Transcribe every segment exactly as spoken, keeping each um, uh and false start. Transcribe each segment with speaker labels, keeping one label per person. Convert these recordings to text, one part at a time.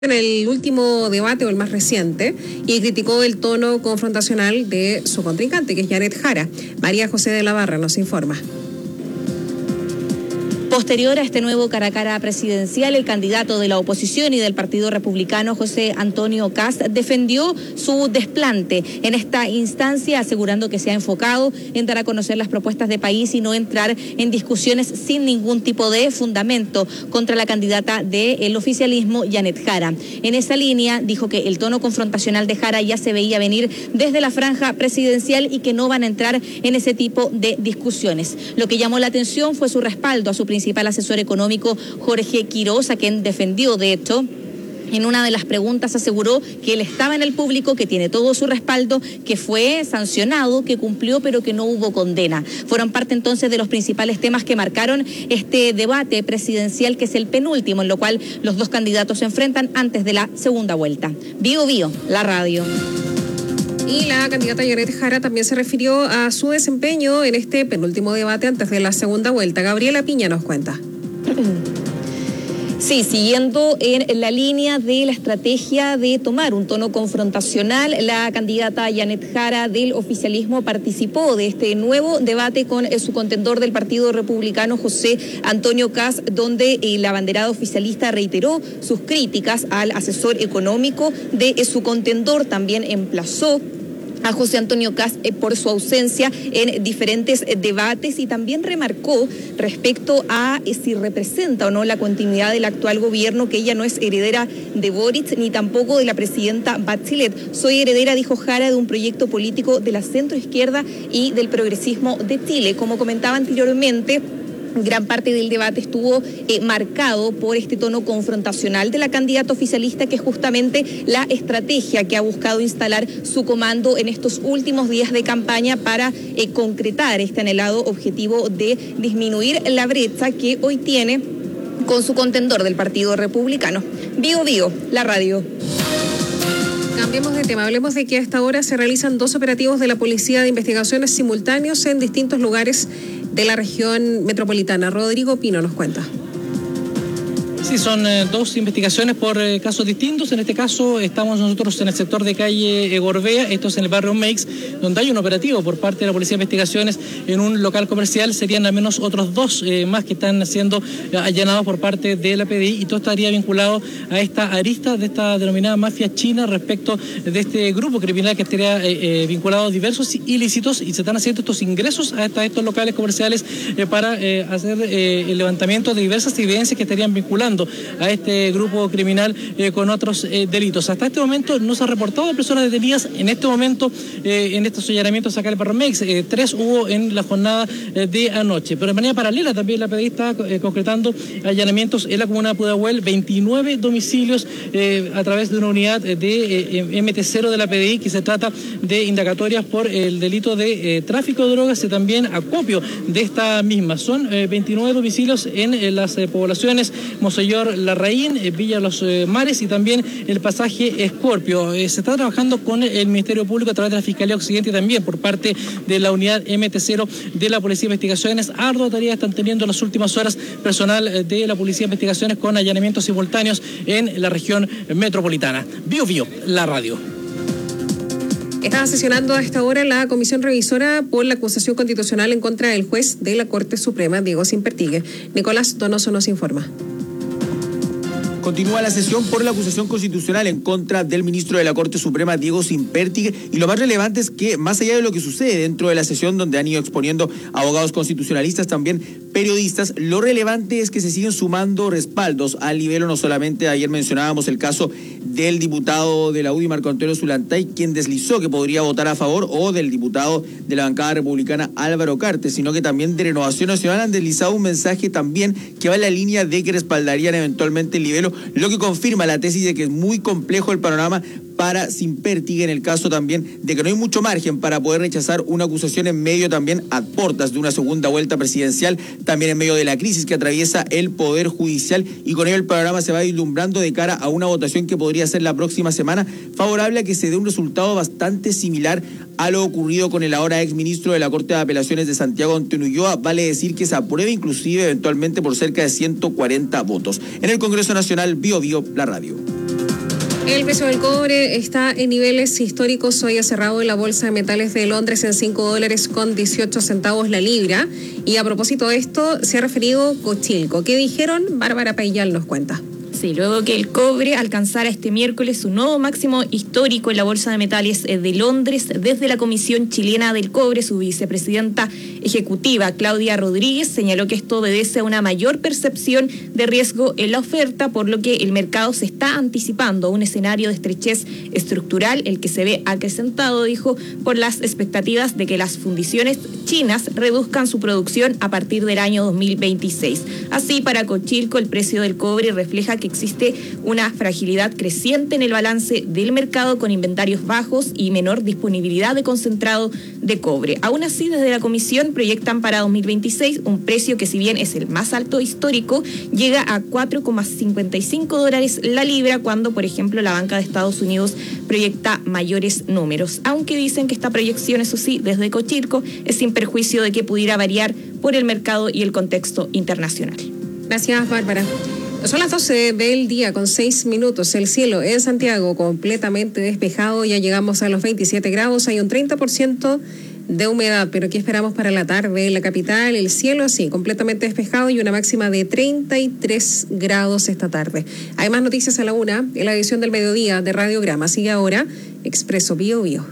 Speaker 1: en el último debate o el más reciente y criticó el tono confrontacional de su contrincante, que es Janet Jara. María José de la Barra nos informa.
Speaker 2: Posterior a este nuevo cara a cara presidencial, el candidato de la oposición y del Partido Republicano, José Antonio Kast, defendió su desplante en esta instancia, asegurando que se ha enfocado en dar a conocer las propuestas de país y no entrar en discusiones sin ningún tipo de fundamento contra la candidata del oficialismo, Janet Jara. En esa línea, dijo que el tono confrontacional de Jara ya se veía venir desde la franja presidencial y que no van a entrar en ese tipo de discusiones. Lo que llamó la atención fue su respaldo a su principal asesor económico, Jorge Quiroz, a quien defendió, de hecho. En una de las preguntas aseguró que él estaba en el público, que tiene todo su respaldo, que fue sancionado, que cumplió, pero que no hubo condena. Fueron parte entonces de los principales temas que marcaron este debate presidencial, que es el penúltimo, en lo cual los dos candidatos se enfrentan antes de la segunda vuelta. Bio Bio, la radio.
Speaker 1: Y la candidata Janet Jara también se refirió a su desempeño en este penúltimo debate antes de la segunda vuelta. Gabriela Piña nos cuenta.
Speaker 2: Sí, siguiendo en la línea de la estrategia de tomar un tono confrontacional, la candidata Janet Jara del oficialismo participó de este nuevo debate con su contendor del Partido Republicano, José Antonio Kast, donde la abanderada oficialista reiteró sus críticas al asesor económico de su contendor. También emplazó a José Antonio Kast eh, por su ausencia en diferentes eh, debates, y también remarcó respecto a eh, si representa o no la continuidad del actual gobierno, que ella no es heredera de Boric ni tampoco de la presidenta Bachelet. Soy heredera, dijo Jara, de un proyecto político de la centroizquierda y del progresismo de Chile. Como comentaba anteriormente, gran parte del debate estuvo eh, marcado por este tono confrontacional de la candidata oficialista, que es justamente la estrategia que ha buscado instalar su comando en estos últimos días de campaña para eh, concretar este anhelado objetivo de disminuir la brecha que hoy tiene con su contendor del Partido Republicano. Bio Bio, la radio.
Speaker 1: Cambiemos de tema, hablemos de que a esta hora se realizan dos operativos de la Policía de Investigaciones simultáneos en distintos lugares de la región metropolitana. Rodrigo Pino nos cuenta.
Speaker 3: Sí, son eh, dos investigaciones por eh, casos distintos. En este caso estamos nosotros en el sector de calle eh, Gorbea, esto es en el barrio Meix, donde hay un operativo por parte de la Policía de Investigaciones en un local comercial. Serían al menos otros dos eh, más que están siendo eh, allanados por parte de la P D I, y todo estaría vinculado a esta arista de esta denominada mafia china respecto de este grupo criminal que estaría eh, eh, vinculado a diversos ilícitos, y se están haciendo estos ingresos a, esta, a estos locales comerciales eh, para eh, hacer eh, el levantamiento de diversas evidencias que estarían vinculando a este grupo criminal eh, con otros eh, delitos. Hasta este momento no se ha reportado de personas detenidas en este momento eh, en estos allanamientos acá en el barrio Meix. Eh, tres hubo en la jornada eh, de anoche, pero de manera paralela también la P D I está eh, concretando allanamientos en la comuna de Pudahuel, veintinueve domicilios eh, a través de una unidad de eh, M T cero de la P D I, que se trata de indagatorias por el delito de eh, tráfico de drogas y también acopio de esta misma. Son eh, veintinueve domicilios en eh, las eh, poblaciones Monseñor Larraín, eh, Villa Los eh, Mares y también el pasaje Escorpio. Eh, se está trabajando con el Ministerio Público a través de la Fiscalía Occidente y también por parte de la unidad M T cero de la Policía de Investigaciones. Ardua tarea están teniendo en las últimas horas personal de la Policía de Investigaciones con allanamientos simultáneos en la región metropolitana. Bio Bio, la radio.
Speaker 1: Estaba sesionando a esta hora la comisión revisora por la acusación constitucional en contra del juez de la Corte Suprema, Diego Simpertigue. Nicolás Donoso nos informa.
Speaker 4: Continúa la sesión por la acusación constitucional en contra del ministro de la Corte Suprema, Diego Simpertigue, y lo más relevante es que, más allá de lo que sucede dentro de la sesión, donde han ido exponiendo abogados constitucionalistas, también periodistas, lo relevante es que se siguen sumando respaldos al nivel. No solamente ayer mencionábamos el caso del diputado de la U D I, Marco Antonio Zulantay, quien deslizó que podría votar a favor, o del diputado de la bancada republicana Álvaro Cartes, sino que también de Renovación Nacional han deslizado un mensaje también que va en la línea de que respaldarían eventualmente el libelo, lo que confirma la tesis de que es muy complejo el panorama para Simpertigue, en el caso también de que no hay mucho margen para poder rechazar una acusación en medio también a portas de una segunda vuelta presidencial, también en medio de la crisis que atraviesa el Poder Judicial, y con ello el panorama se va vislumbrando de cara a una votación que podría ser la próxima semana, favorable a que se dé un resultado bastante similar a lo ocurrido con el ahora ex ministro de la Corte de Apelaciones de Santiago, Antonio Ulloa. Vale decir que se apruebe inclusive eventualmente por cerca de ciento cuarenta votos. En el Congreso Nacional, Bio Bio, la radio.
Speaker 1: El precio del cobre está en niveles históricos. Hoy ha cerrado en la Bolsa de Metales de Londres en cinco dólares con dieciocho centavos la libra. Y a propósito de esto, se ha referido Cochilco. ¿Qué dijeron? Bárbara Payal nos cuenta.
Speaker 2: Sí, luego que el cobre alcanzara este miércoles su nuevo máximo histórico en la Bolsa de Metales de Londres, desde la Comisión Chilena del Cobre, su vicepresidenta ejecutiva, Claudia Rodríguez, señaló que esto obedece a una mayor percepción de riesgo en la oferta, por lo que el mercado se está anticipando a un escenario de estrechez estructural, el que se ve acrecentado, dijo, por las expectativas de que las fundiciones chinas reduzcan su producción a partir del año dos mil veintiséis. Así, para Cochilco, el precio del cobre refleja que existe una fragilidad creciente en el balance del mercado, con inventarios bajos y menor disponibilidad de concentrado de cobre. Aún así, desde la comisión proyectan para dos mil veintiséis un precio que, si bien es el más alto histórico, llega a cuatro coma cincuenta y cinco dólares la libra, cuando, por ejemplo, la banca de Estados Unidos proyecta mayores números. Aunque dicen que esta proyección, eso sí, desde Cochilco, es sin perjuicio de que pudiera variar por el mercado y el contexto internacional.
Speaker 1: Gracias, Bárbara. Son las doce del día con seis minutos. El cielo en Santiago completamente despejado. Ya llegamos a los veintisiete grados. Hay un treinta por ciento de humedad. Pero ¿qué esperamos para la tarde en la capital? El cielo, sí, completamente despejado y una máxima de treinta y tres grados esta tarde. Hay más noticias a la una en la edición del mediodía de Radiograma. Sigue ahora Expreso Bio Bio.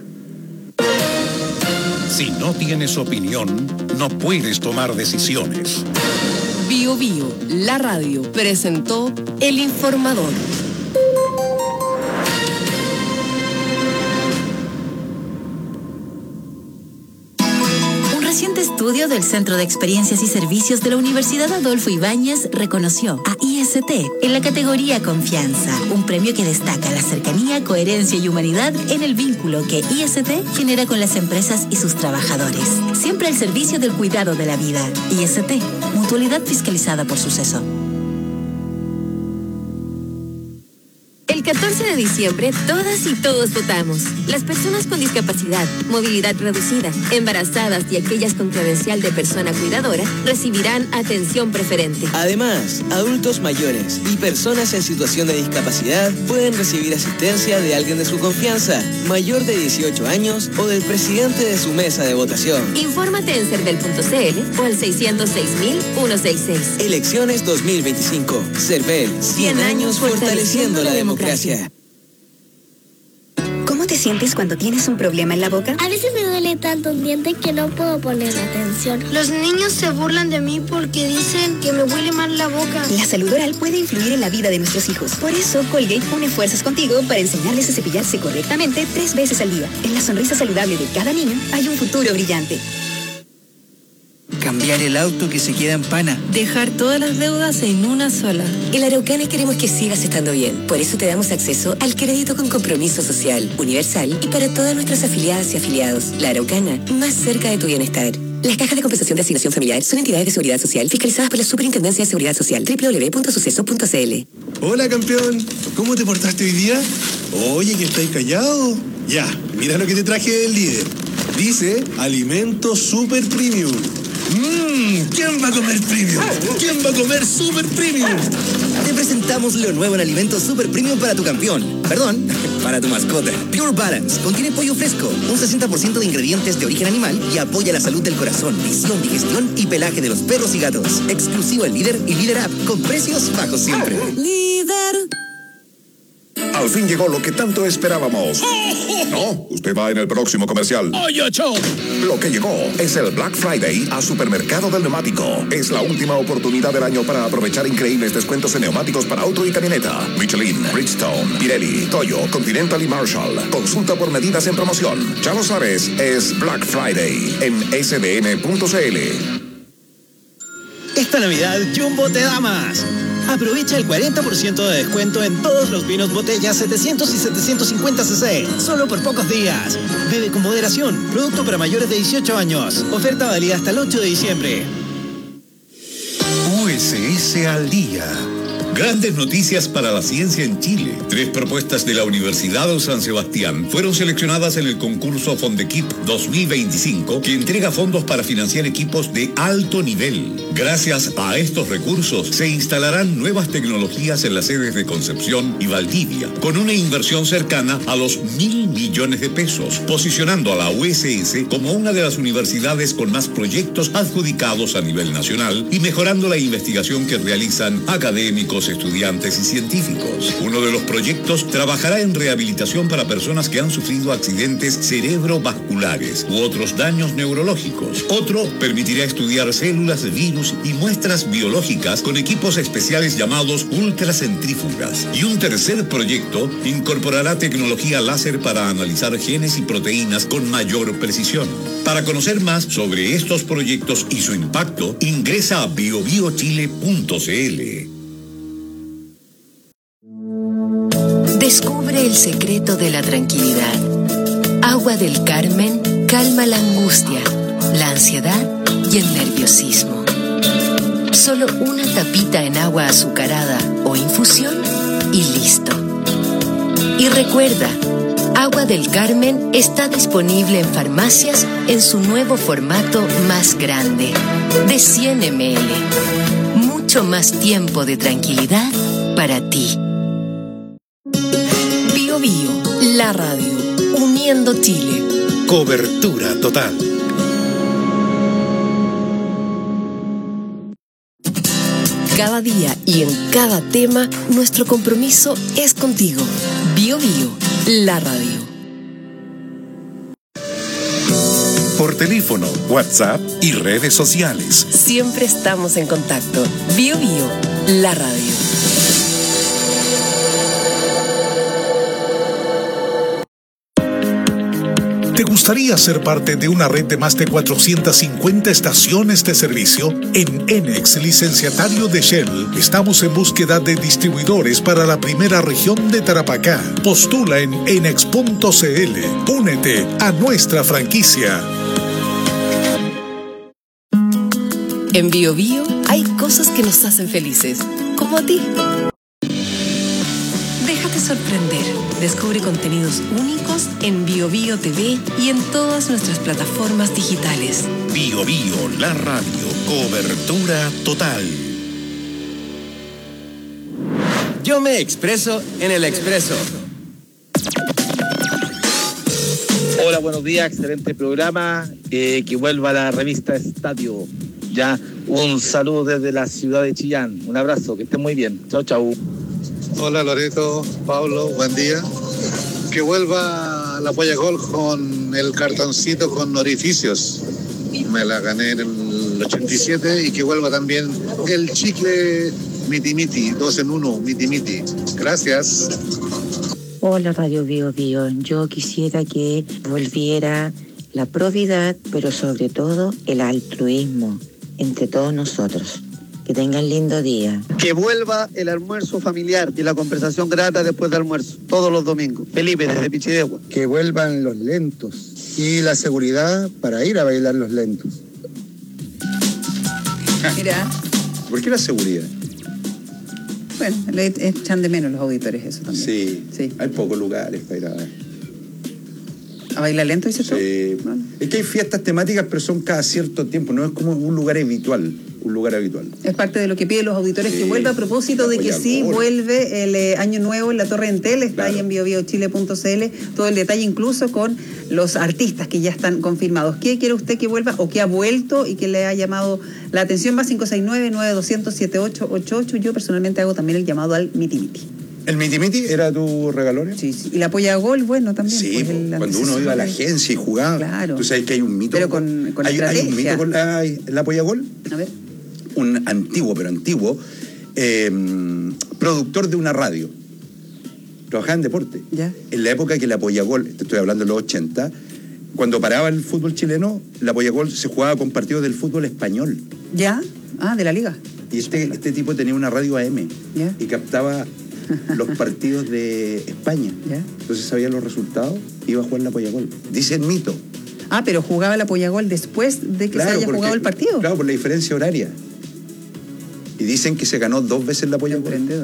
Speaker 5: Si no tienes opinión, no puedes tomar decisiones.
Speaker 6: Bio Bio, la radio, presentó El Informador.
Speaker 7: Un reciente estudio del Centro de Experiencias y Servicios de la Universidad Adolfo Ibáñez reconoció a I S T en la categoría Confianza, un premio que destaca la cercanía, coherencia y humanidad en el vínculo que I S T genera con las empresas y sus trabajadores. Siempre al servicio del cuidado de la vida. I S T, mutualidad fiscalizada por Suceso.
Speaker 8: El catorce de diciembre, todas y todos votamos. Las personas con discapacidad, movilidad reducida, embarazadas y aquellas con credencial de persona cuidadora recibirán atención preferente.
Speaker 9: Además, adultos mayores y personas en situación de discapacidad pueden recibir asistencia de alguien de su confianza, mayor de dieciocho años o del presidente de su mesa de votación.
Speaker 8: Infórmate en cervel punto c l o al seiscientos seis mil ciento sesenta y seis.
Speaker 9: Elecciones dos mil veinticinco. Cervel, cien años fortaleciendo la democracia.
Speaker 10: ¿Cómo te sientes cuando tienes un problema en la boca?
Speaker 11: A veces me duele tanto un diente que no puedo poner atención. Los niños se burlan de mí porque dicen que me huele mal la boca.
Speaker 10: La salud oral puede influir en la vida de nuestros hijos. Por eso, Colgate une fuerzas contigo para enseñarles a cepillarse correctamente tres veces al día. En la sonrisa saludable de cada niño hay un futuro brillante.
Speaker 12: Cambiar el auto que se queda en pana.
Speaker 13: Dejar todas las deudas en una sola.
Speaker 14: En la Araucana queremos que sigas estando bien. Por eso te damos acceso al crédito con compromiso social, universal y para todas nuestras afiliadas y afiliados. La Araucana, más cerca de tu bienestar. Las cajas de compensación de asignación familiar son entidades de seguridad social fiscalizadas por la Superintendencia de Seguridad Social. doble u doble u doble u punto suceso punto c l.
Speaker 15: Hola, campeón. ¿Cómo te portaste hoy día? Oye, que estáis callado. Ya, mira lo que te traje del líder. Dice Alimento Super Premium. Mmm, ¿quién va a comer premium? ¿Quién va a comer super premium?
Speaker 16: Te presentamos lo nuevo en Alimentos Super Premium para tu campeón. Perdón, para tu mascota. Pure Balance contiene pollo fresco, un sesenta por ciento de ingredientes de origen animal y apoya la salud del corazón, visión, digestión y pelaje de los perros y gatos. Exclusivo en Líder y Líder App, con precios bajos siempre.
Speaker 13: Líder.
Speaker 17: Al fin llegó lo que tanto esperábamos. No, usted va en el próximo comercial.
Speaker 5: ¡Oye, show!
Speaker 17: Lo que llegó es el Black Friday a Supermercado del Neumático. Es la última oportunidad del año para aprovechar increíbles descuentos en neumáticos para auto y camioneta. Michelin, Bridgestone, Pirelli, Toyo, Continental y Marshall. Consulta por medidas en promoción. Ya lo sabes, es Black Friday en s d n punto c l.
Speaker 18: Esta Navidad, Jumbo te da más. Aprovecha el cuarenta por ciento de descuento en todos los vinos botellas setecientos y setecientos cincuenta centilitros, solo por pocos días. Bebe con moderación. Producto para mayores de dieciocho años. Oferta válida hasta el ocho de diciembre.
Speaker 5: U S S al día. Grandes noticias para la ciencia en Chile. Tres propuestas de la Universidad de San Sebastián fueron seleccionadas en el concurso Fondequip dos mil veinticinco, que entrega fondos para financiar equipos de alto nivel. Gracias a estos recursos se instalarán nuevas tecnologías en las sedes de Concepción y Valdivia, con una inversión cercana a los mil millones de pesos, posicionando a la U S S como una de las universidades con más proyectos adjudicados a nivel nacional y mejorando la investigación que realizan académicos, estudiantes y científicos. Uno de los proyectos trabajará en rehabilitación para personas que han sufrido accidentes cerebrovasculares u otros daños neurológicos. Otro permitirá estudiar células, virus y muestras biológicas con equipos especiales llamados ultracentrífugas. Y un tercer proyecto incorporará tecnología láser para analizar genes y proteínas con mayor precisión. Para conocer más sobre estos proyectos y su impacto, ingresa a bio bio chile punto c l.
Speaker 6: Descubre el secreto de la tranquilidad. Agua del Carmen calma la angustia, la ansiedad y el nerviosismo. Solo una tapita en agua azucarada o infusión y listo. Y recuerda, Agua del Carmen está disponible en farmacias en su nuevo formato más grande, de cien mililitros. Mucho más tiempo de tranquilidad para ti. Bio Bio, la radio, uniendo Chile.
Speaker 15: Cobertura total.
Speaker 6: Cada día y en cada tema, nuestro compromiso es contigo. Bio Bio, la radio.
Speaker 15: Por teléfono, WhatsApp y redes sociales.
Speaker 6: Siempre estamos en contacto. Bio Bio, la radio.
Speaker 15: ¿Te gustaría ser parte de una red de más de cuatrocientas cincuenta estaciones de servicio? En Enex, licenciatario de Shell, estamos en búsqueda de distribuidores para la primera región de Tarapacá. Postula en enex punto c l. Únete a nuestra franquicia.
Speaker 6: En Bio Bio hay cosas que nos hacen felices, como a ti. Déjate sorprender. Descubre contenidos únicos en Bio Bio T V y en todas nuestras plataformas digitales.
Speaker 15: Bio Bio, la radio, cobertura total.
Speaker 9: Yo me expreso en el Expreso.
Speaker 19: Hola, buenos días, excelente programa. Eh, que vuelva la revista Estadio. Ya, un saludo desde la ciudad de Chillán. Un abrazo, que estén muy bien. Chau, chau.
Speaker 20: Hola Loreto, Pablo, buen día. Que vuelva la Polla Gol con el cartoncito con orificios. Me la gané en el ochenta y siete y que vuelva también el chicle Miti Miti, dos en uno, Miti Miti. Gracias.
Speaker 21: Hola Radio Bio Bio, yo quisiera que volviera la probidad, pero sobre todo el altruismo entre todos nosotros. Que tengan lindo día.
Speaker 22: Que vuelva el almuerzo familiar y la conversación grata después del almuerzo, todos los domingos. Felipe, desde Pichidegua.
Speaker 23: Que vuelvan los lentos y la seguridad para ir a bailar los lentos.
Speaker 24: Mira.
Speaker 23: ¿Por qué la seguridad?
Speaker 24: Bueno, le echan de menos los auditores eso también.
Speaker 23: Sí, sí. Hay pocos lugares para ir a...
Speaker 24: ¿A bailar lento, dices tú?
Speaker 23: Sí. Bueno. Es que hay fiestas temáticas, pero son cada cierto tiempo, no es como un lugar habitual. Un lugar habitual.
Speaker 24: Es parte de lo que piden los auditores, sí, que vuelva, a propósito de que sí vuelve el eh, año nuevo en la Torre Entel, está claro. Ahí en bio bio chile punto c l, todo el detalle incluso con los artistas que ya están confirmados. ¿Qué quiere usted que vuelva o que ha vuelto y que le ha llamado la atención? Más cinco seis nueve, nueve dos cero cero, siete ocho ocho ocho. Yo personalmente hago también el llamado al Miti Miti.
Speaker 23: ¿El Miti Miti era tu regalorio?
Speaker 24: Sí, sí. Y la Polla Gol, bueno, también.
Speaker 23: Sí, pues el, cuando uno iba a la agencia y jugaba.
Speaker 24: Claro.
Speaker 23: Tú sabes que hay un mito.
Speaker 24: Pero con, con
Speaker 23: hay,
Speaker 24: estrategia.
Speaker 23: Hay un mito con la, la Polla Gol.
Speaker 24: A ver.
Speaker 23: Un antiguo, pero antiguo, eh, productor de una radio. Trabajaba en deporte.
Speaker 24: ¿Ya?
Speaker 23: En la época que la Polla Gol, te estoy hablando de los ochenta, cuando paraba el fútbol chileno, la Polla Gol se jugaba con partidos del fútbol español.
Speaker 24: ¿Ya? Ah, de la liga.
Speaker 23: Y este, este tipo tenía una radio A M.
Speaker 24: ¿Ya?
Speaker 23: Y captaba los partidos de España.
Speaker 24: ¿Ya?
Speaker 23: Entonces sabía los resultados, iba a jugar la Polla Gol. Dice el mito.
Speaker 24: Ah, pero jugaba la Polla Gol después de que claro, se haya porque, jugado el partido.
Speaker 23: Claro, por la diferencia horaria. Y dicen que se ganó dos veces la Polla Gol.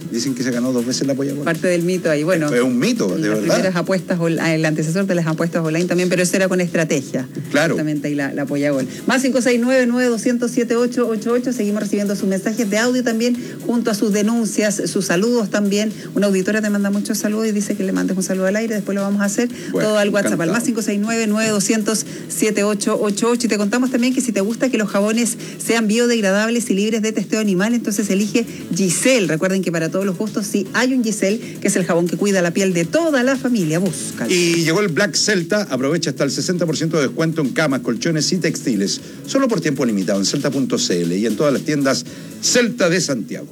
Speaker 23: Dicen que se ganó dos veces la Pollagol.
Speaker 24: Parte del mito ahí, bueno.
Speaker 23: Es un mito, de
Speaker 24: las
Speaker 23: verdad.
Speaker 24: Las primeras apuestas, el antecesor de las apuestas online también, pero eso era con estrategia.
Speaker 23: Claro.
Speaker 24: Justamente ahí la, la Pollagol. Más cinco seis nueve, nueve dos cero cero, siete ocho ocho ocho. Seguimos recibiendo sus mensajes de audio también, junto a sus denuncias, sus saludos también. Una auditora te manda muchos saludos y dice que le mandes un saludo al aire, después lo vamos a hacer. Bueno, todo al WhatsApp, encantado. Al más cinco seis nueve, nueve dos cero cero, siete ocho ocho ocho. Y te contamos también que si te gusta que los jabones sean biodegradables y libres de testeo animal, entonces elige Giselle. Recuerden que para todos los gustos sí hay un Giselle, que es el jabón que cuida la piel de toda la familia. Búscalo.
Speaker 23: Y llegó el Black Celta. Aprovecha hasta el sesenta por ciento de descuento en camas, colchones y textiles. Solo por tiempo limitado en celta punto c l y en todas las tiendas Celta de Santiago.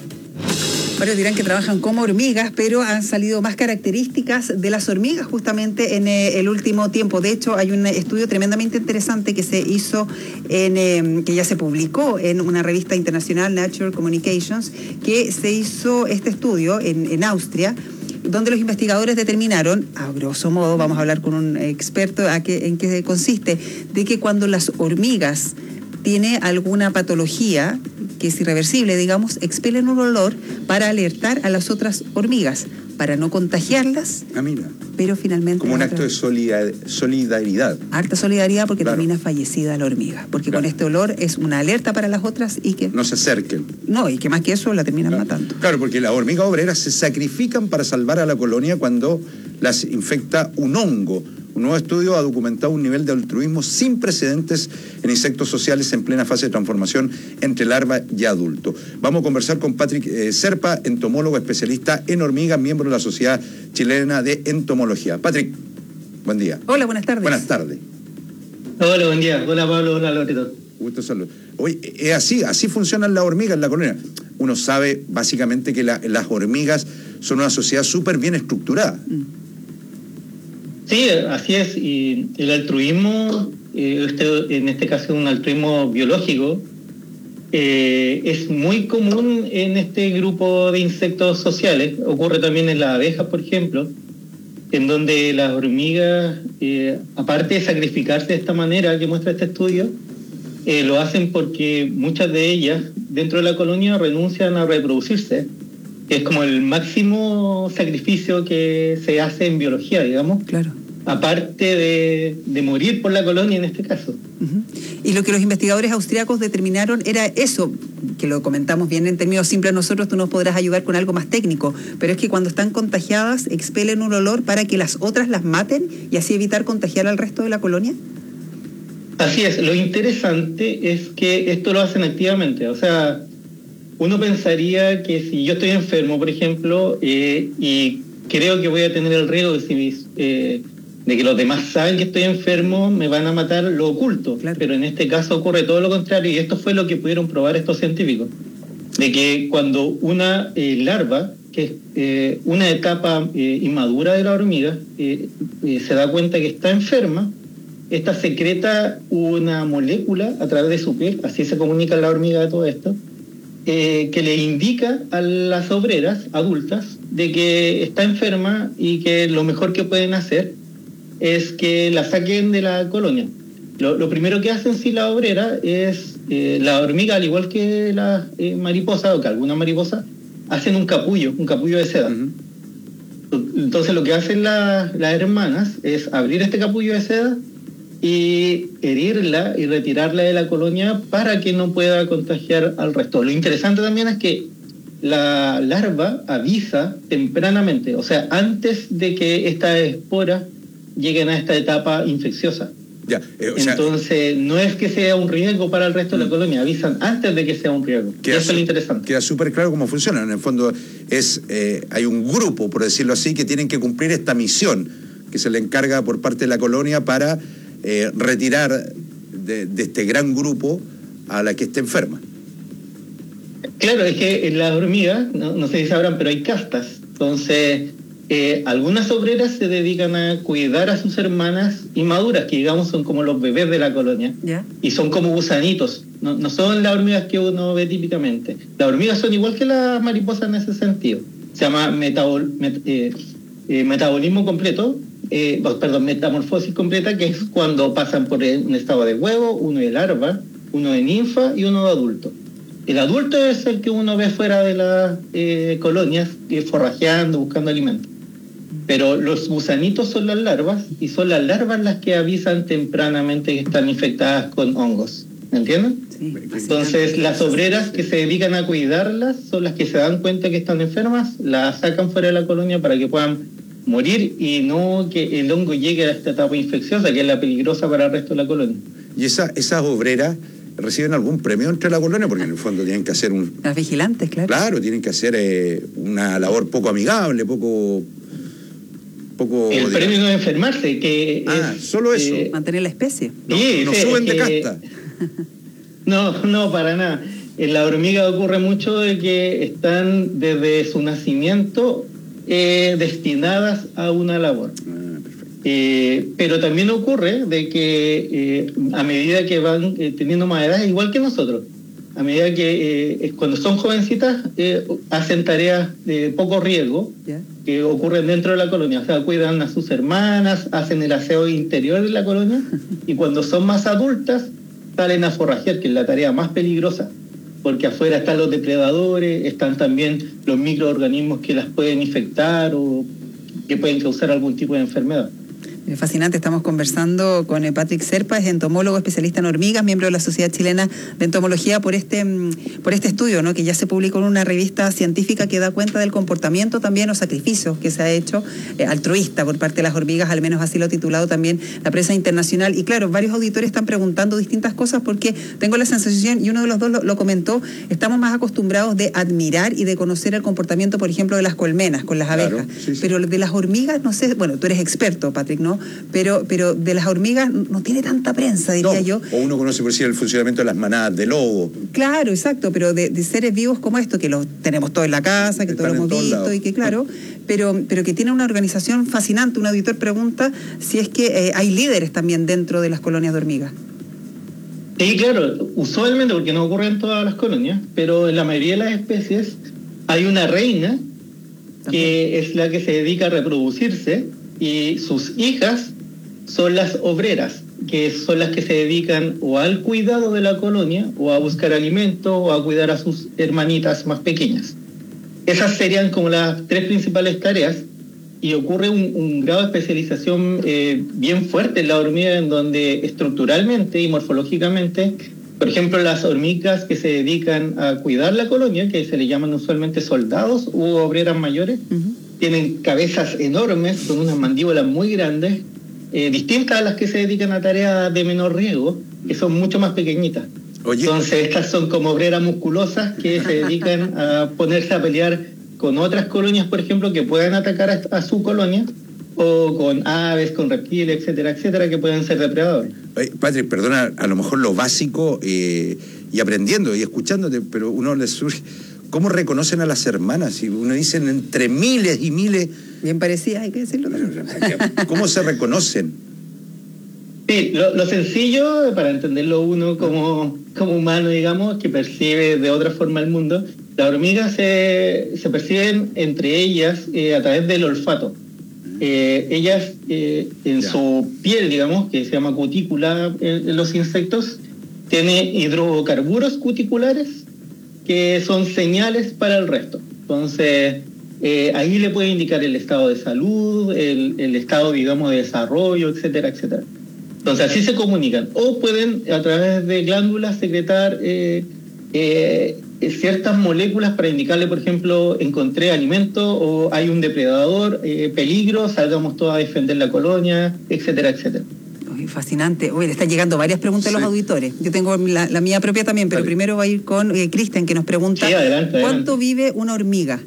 Speaker 24: Varios dirán que trabajan como hormigas, pero han salido más características de las hormigas justamente en eh, el último tiempo. De hecho, hay un estudio tremendamente interesante que se hizo, en, eh, que ya se publicó en una revista internacional, Nature Communications, que se hizo este estudio en, en Austria, donde los investigadores determinaron, a grosso modo, vamos a hablar con un experto a qué, en qué consiste, de que cuando las hormigas tienen alguna patología que es irreversible, digamos, expelen un olor para alertar a las otras hormigas, para no contagiarlas.
Speaker 23: Ah, mira.
Speaker 24: Pero finalmente...
Speaker 23: Como un acto de solidaridad.
Speaker 24: Harta solidaridad porque claro. Termina fallecida la hormiga, porque claro. Con este olor es una alerta para las otras y que...
Speaker 23: No se acerquen.
Speaker 24: No, y que más que eso la terminan
Speaker 23: claro.
Speaker 24: matando.
Speaker 23: Claro, porque las hormigas obreras se sacrifican para salvar a la colonia cuando las infecta un hongo. Un nuevo estudio ha documentado un nivel de altruismo sin precedentes en insectos sociales en plena fase de transformación entre larva y adulto. Vamos a conversar con Patrick eh, Serpa, entomólogo especialista en hormigas, miembro de la Sociedad Chilena de Entomología. Patrick, buen día.
Speaker 24: Hola, buenas tardes.
Speaker 23: Buenas tardes.
Speaker 1: Hola, buen día. Hola, Pablo. Hola, Loreto.
Speaker 23: Gusto saludos. Oye, es así, así funcionan las hormigas en la colonia. Uno sabe básicamente que la, las hormigas son una sociedad súper bien estructurada. Mm.
Speaker 1: Sí, así es, y el altruismo, eh, este, en este caso un altruismo biológico, eh, es muy común en este grupo de insectos sociales. Ocurre también en las abejas, por ejemplo, en donde las hormigas, eh, aparte de sacrificarse de esta manera que muestra este estudio, eh, lo hacen porque muchas de ellas dentro de la colonia renuncian a reproducirse. Es como el máximo sacrificio que se hace en biología, digamos.
Speaker 24: Claro.
Speaker 1: Aparte de, de morir por la colonia en este caso.
Speaker 24: Uh-huh. Y lo que los investigadores austriacos determinaron era eso, que lo comentamos bien en términos simples nosotros, tú nos podrás ayudar con algo más técnico, pero es que cuando están contagiadas expelen un olor para que las otras las maten y así evitar contagiar al resto de la colonia.
Speaker 1: Así es, lo interesante es que esto lo hacen activamente, o sea... Uno pensaría que si yo estoy enfermo, por ejemplo, eh, y creo que voy a tener el riesgo de, si mis, eh, de que los demás saben que estoy enfermo, me van a matar, lo oculto. Claro. Pero en este caso ocurre todo lo contrario, y esto fue lo que pudieron probar estos científicos. De que cuando una eh, larva, que es eh, una etapa eh, inmadura de la hormiga, eh, eh, se da cuenta que está enferma, esta secreta una molécula a través de su piel, así se comunica la hormiga de todo esto, Eh, que le indica a las obreras adultas de que está enferma y que lo mejor que pueden hacer es que la saquen de la colonia. Lo, lo primero que hacen si la obrera es, eh, la hormiga, al igual que la eh, mariposa, o que alguna mariposa, hacen un capullo, un capullo de seda. Uh-huh. Entonces lo que hacen la, las hermanas es abrir este capullo de seda y herirla y retirarla de la colonia para que no pueda contagiar al resto. Lo interesante también es que la larva avisa tempranamente, o sea, antes de que estas esporas lleguen a esta etapa infecciosa.
Speaker 23: Ya, eh, o sea,
Speaker 1: entonces, no es que sea un riesgo para el resto de la colonia, avisan antes de que sea un riesgo. Eso es lo interesante.
Speaker 23: Queda súper claro cómo funciona. En el fondo, es eh, hay un grupo, por decirlo así, que tienen que cumplir esta misión que se le encarga por parte de la colonia para Eh, retirar de, de este gran grupo a la que esté enferma.
Speaker 1: Claro, es que en las hormigas, no, no sé si sabrán, pero hay castas. Entonces, eh, algunas obreras se dedican a cuidar a sus hermanas inmaduras, que digamos son como los bebés de la colonia,
Speaker 24: ¿ya?
Speaker 1: Y son como gusanitos. No, no son las hormigas que uno ve típicamente. Las hormigas son igual que las mariposas en ese sentido. Se llama metabol, met, eh, eh, metabolismo completo. Eh, perdón, metamorfosis completa, que es cuando pasan por un estado de huevo, uno de larva, uno de ninfa y uno de adulto. el adulto es el que uno ve fuera de las eh, colonias, eh, forrajeando, buscando alimentos. Pero los gusanitos son las larvas, y son las larvas las que avisan tempranamente que están infectadas con hongos. ¿Me entienden? Sí, entonces las obreras que se dedican a cuidarlas son las que se dan cuenta que están enfermas, las sacan fuera de la colonia para que puedan morir y no que el hongo llegue a esta etapa infecciosa, que es la peligrosa para el resto de la colonia.
Speaker 23: ¿Y esa, esas obreras reciben algún premio entre la colonia? Porque en el fondo tienen que hacer un...
Speaker 24: Las vigilantes, claro.
Speaker 23: Claro, tienen que hacer eh, una labor poco amigable, poco... poco
Speaker 1: el premio digamos, no es enfermarse, que
Speaker 23: ah,
Speaker 1: es...
Speaker 23: solo eso.
Speaker 24: Eh, mantener la especie.
Speaker 23: No,
Speaker 1: sí,
Speaker 23: no
Speaker 1: sí,
Speaker 23: suben
Speaker 1: es
Speaker 23: de
Speaker 1: que,
Speaker 23: casta.
Speaker 1: No, no, para nada. En la hormiga ocurre mucho de que están desde su nacimiento eh, destinadas a una labor.
Speaker 23: Ah, perfecto.
Speaker 1: Eh, pero también ocurre de que eh, a medida que van eh, teniendo más edad, igual que nosotros, a medida que eh, cuando son jovencitas eh, hacen tareas de poco riesgo yeah. que ocurren dentro de la colonia, o sea, cuidan a sus hermanas, hacen el aseo interior de la colonia y cuando son más adultas salen a forrajear, que es la tarea más peligrosa, porque afuera están los depredadores, están también los microorganismos que las pueden infectar o que pueden causar algún tipo de enfermedad.
Speaker 24: Fascinante, estamos conversando con Patrick Serpa, es entomólogo especialista en hormigas, miembro de la Sociedad Chilena de Entomología, por este por este estudio, ¿no? Que ya se publicó en una revista científica que da cuenta del comportamiento también o sacrificios que se ha hecho eh, altruista por parte de las hormigas, al menos así lo ha titulado también la prensa internacional. Y claro, varios auditores están preguntando distintas cosas porque tengo la sensación, y uno de los dos lo, lo comentó, estamos más acostumbrados de admirar y de conocer el comportamiento, por ejemplo, de las colmenas con las abejas, claro, sí, sí. Pero de las hormigas, no sé, bueno, tú eres experto, Patrick, ¿no? Pero, pero de las hormigas no tiene tanta prensa, diría
Speaker 23: no,
Speaker 1: yo.
Speaker 23: O uno conoce por sí el funcionamiento de las manadas de lobo.
Speaker 24: Claro, exacto, pero de, de seres vivos como esto, que los tenemos todos en la casa, que todos lo hemos visto lados. Y que claro, pero, pero que tiene una organización fascinante. Un auditor pregunta si es que eh, hay líderes también dentro de las colonias de hormigas.
Speaker 1: Sí, claro, usualmente, porque no ocurre en todas las colonias, pero en la mayoría de las especies hay una reina también, que es la que se dedica a reproducirse, y sus hijas son las obreras, que son las que se dedican o al cuidado de la colonia, o a buscar alimento, o a cuidar a sus hermanitas más pequeñas. Esas serían como las tres principales tareas, y ocurre un, un grado de especialización eh, bien fuerte en la hormiga, en donde estructuralmente y morfológicamente, por ejemplo, las hormigas que se dedican a cuidar la colonia, que se le llaman usualmente soldados u obreras mayores, uh-huh. tienen cabezas enormes, con unas mandíbulas muy grandes, eh, distintas a las que se dedican a tareas de menor riesgo, que son mucho más pequeñitas. Oye. Entonces estas son como obreras musculosas que se dedican a ponerse a pelear con otras colonias, por ejemplo, que puedan atacar a, a su colonia, o con aves, con reptiles, etcétera, etcétera, que pueden ser depredadores.
Speaker 23: Oye, Patrick, perdona, a lo mejor lo básico, eh, y aprendiendo y escuchándote, pero uno le surge... ¿Cómo reconocen a las hermanas? Y uno dice entre miles y miles...
Speaker 24: Bien parecidas, hay que decirlo.
Speaker 23: ¿Cómo se reconocen?
Speaker 1: Sí, lo, lo sencillo, para entenderlo uno como, como humano, digamos, que percibe de otra forma el mundo, las hormigas se, se perciben entre ellas eh, a través del olfato. Eh, ellas, eh, en ya. su piel, digamos, que se llama cutícula en, en los insectos, tiene hidrocarburos cuticulares, que son señales para el resto. Entonces, eh, ahí le puede indicar el estado de salud, el, el estado, digamos, de desarrollo, etcétera, etcétera. Entonces, así se comunican. O pueden, a través de glándulas, secretar eh, eh, ciertas moléculas para indicarle, por ejemplo, encontré alimento, o hay un depredador, eh, peligro, salgamos todos a defender la colonia, etcétera, etcétera.
Speaker 24: Fascinante. Oye, le están llegando varias preguntas sí. a los auditores. Yo tengo la, la mía propia también, pero vale. primero va a ir con eh, Cristian, que nos pregunta,
Speaker 1: sí, adelante,
Speaker 24: ¿cuánto
Speaker 1: adelante.
Speaker 24: vive una hormiga?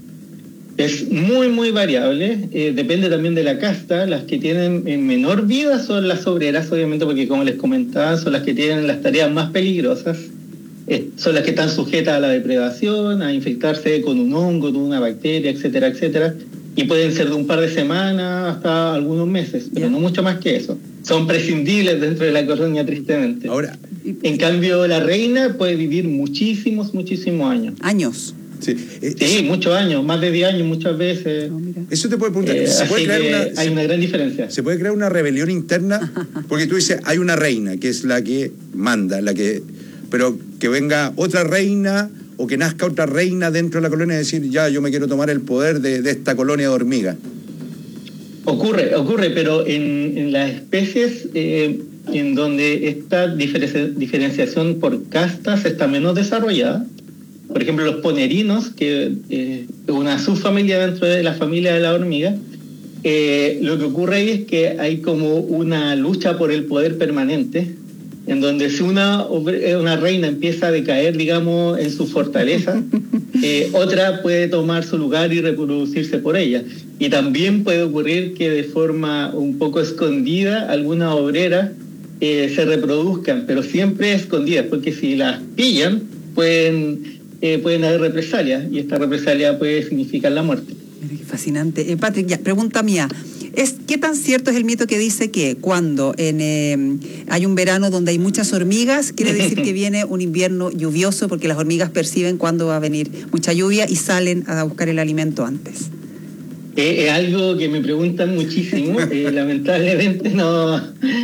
Speaker 1: Es muy, muy variable. Eh, depende también de la casta. Las que tienen en menor vida son las obreras, obviamente, porque como les comentaba, son las que tienen las tareas más peligrosas. Eh, son las que están sujetas a la depredación, a infectarse con un hongo, con una bacteria, etcétera, etcétera. Y pueden ser de un par de semanas hasta algunos meses, pero yeah. no mucho más que eso. Son prescindibles dentro de la colonia, tristemente.
Speaker 23: Ahora,
Speaker 1: en cambio, la reina puede vivir muchísimos, muchísimos años.
Speaker 24: ¿Años?
Speaker 23: Sí,
Speaker 1: eh, sí muchos años, más de diez años muchas veces.
Speaker 23: No, eso te puede preguntar.
Speaker 1: Eh,
Speaker 23: ¿Se puede crear una,
Speaker 1: hay
Speaker 23: se,
Speaker 1: una gran diferencia.
Speaker 23: ¿Se puede crear una rebelión interna? Porque tú dices, hay una reina, que es la que manda, la que pero que venga otra reina o que nazca otra reina dentro de la colonia y decir, ya, yo me quiero tomar el poder de, de esta colonia de hormigas.
Speaker 1: Ocurre, ocurre, pero en, en las especies eh, en donde esta diferen- diferenciación por castas está menos desarrollada, por ejemplo los ponerinos, que es eh, una subfamilia dentro de la familia de la hormiga, eh, lo que ocurre ahí es que hay como una lucha por el poder permanente, en donde si una, una reina empieza a decaer, digamos, en su fortaleza, eh, otra puede tomar su lugar y reproducirse por ella. Y también puede ocurrir que de forma un poco escondida algunas obreras eh, se reproduzcan, pero siempre escondidas, porque si las pillan pueden, eh, pueden haber represalias, y esta represalia puede significar la muerte.
Speaker 24: Mira qué fascinante. Eh, Patrick, ya, pregunta mía. Es, ¿qué tan cierto es el mito que dice que cuando en, eh, hay un verano donde hay muchas hormigas, quiere decir que viene un invierno lluvioso porque las hormigas perciben cuándo va a venir mucha lluvia y salen a buscar el alimento antes?
Speaker 1: Es eh, algo que me preguntan muchísimo. Eh, lamentablemente no,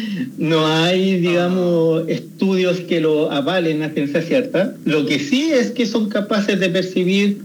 Speaker 1: no hay, digamos, estudios que lo avalen a ciencia cierta. Lo que sí es que son capaces de percibir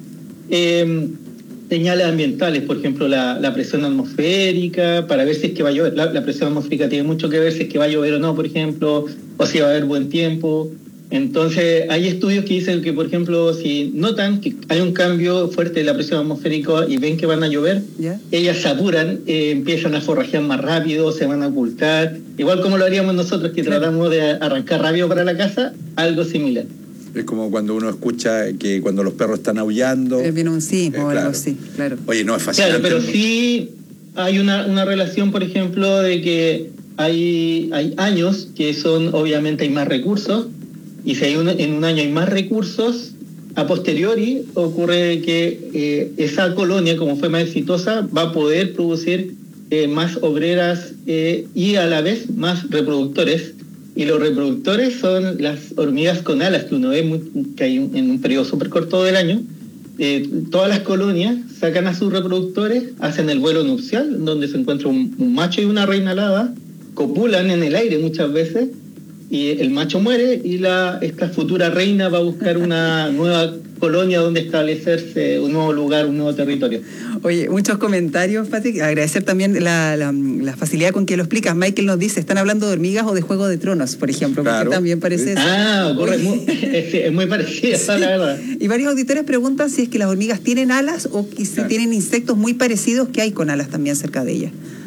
Speaker 1: eh, señales ambientales, por ejemplo, la, la presión atmosférica, para ver si es que va a llover. La, la presión atmosférica tiene mucho que ver si es que va a llover o no, por ejemplo, o si va a haber buen tiempo. Entonces, hay estudios que dicen que, por ejemplo, si notan que hay un cambio fuerte de la presión atmosférica y ven que van a llover,
Speaker 24: ¿ya?
Speaker 1: Ellas se apuran, eh, empiezan a forrajear más rápido, se van a ocultar, igual como lo haríamos nosotros que claro. tratamos de arrancar rápido para la casa, algo similar.
Speaker 23: Es como cuando uno escucha que cuando los perros están aullando.
Speaker 24: Eh, viene un sí eh, o claro. algo así, claro.
Speaker 23: Oye, no es fácil.
Speaker 1: Claro, pero sí hay una, una relación, por ejemplo, de que hay, hay años que son, obviamente hay más recursos, y si hay un, en un año hay más recursos, a posteriori ocurre que eh, esa colonia, como fue más exitosa, va a poder producir eh, más obreras eh, y a la vez más reproductores. Y los reproductores son las hormigas con alas, que uno ve muy, que hay un, en un periodo súper corto del año. Eh, todas las colonias sacan a sus reproductores, hacen el vuelo nupcial, donde se encuentra un, un macho y una reina alada, copulan en el aire muchas veces, y el macho muere y la esta futura reina va a buscar una nueva colonia donde establecerse, un nuevo lugar, un nuevo territorio.
Speaker 24: Oye, muchos comentarios, Patrick. Agradecer también la, la, la facilidad con que lo explicas. Michael nos dice, ¿están hablando de hormigas o de Juego de Tronos, por ejemplo? Porque claro. también parece eso.
Speaker 1: Ah, ocurre, muy, es, es muy parecida, sí. la verdad.
Speaker 24: Y varios auditores preguntan si es que las hormigas tienen alas o si claro. tienen insectos muy parecidos que hay con alas también cerca de ellas.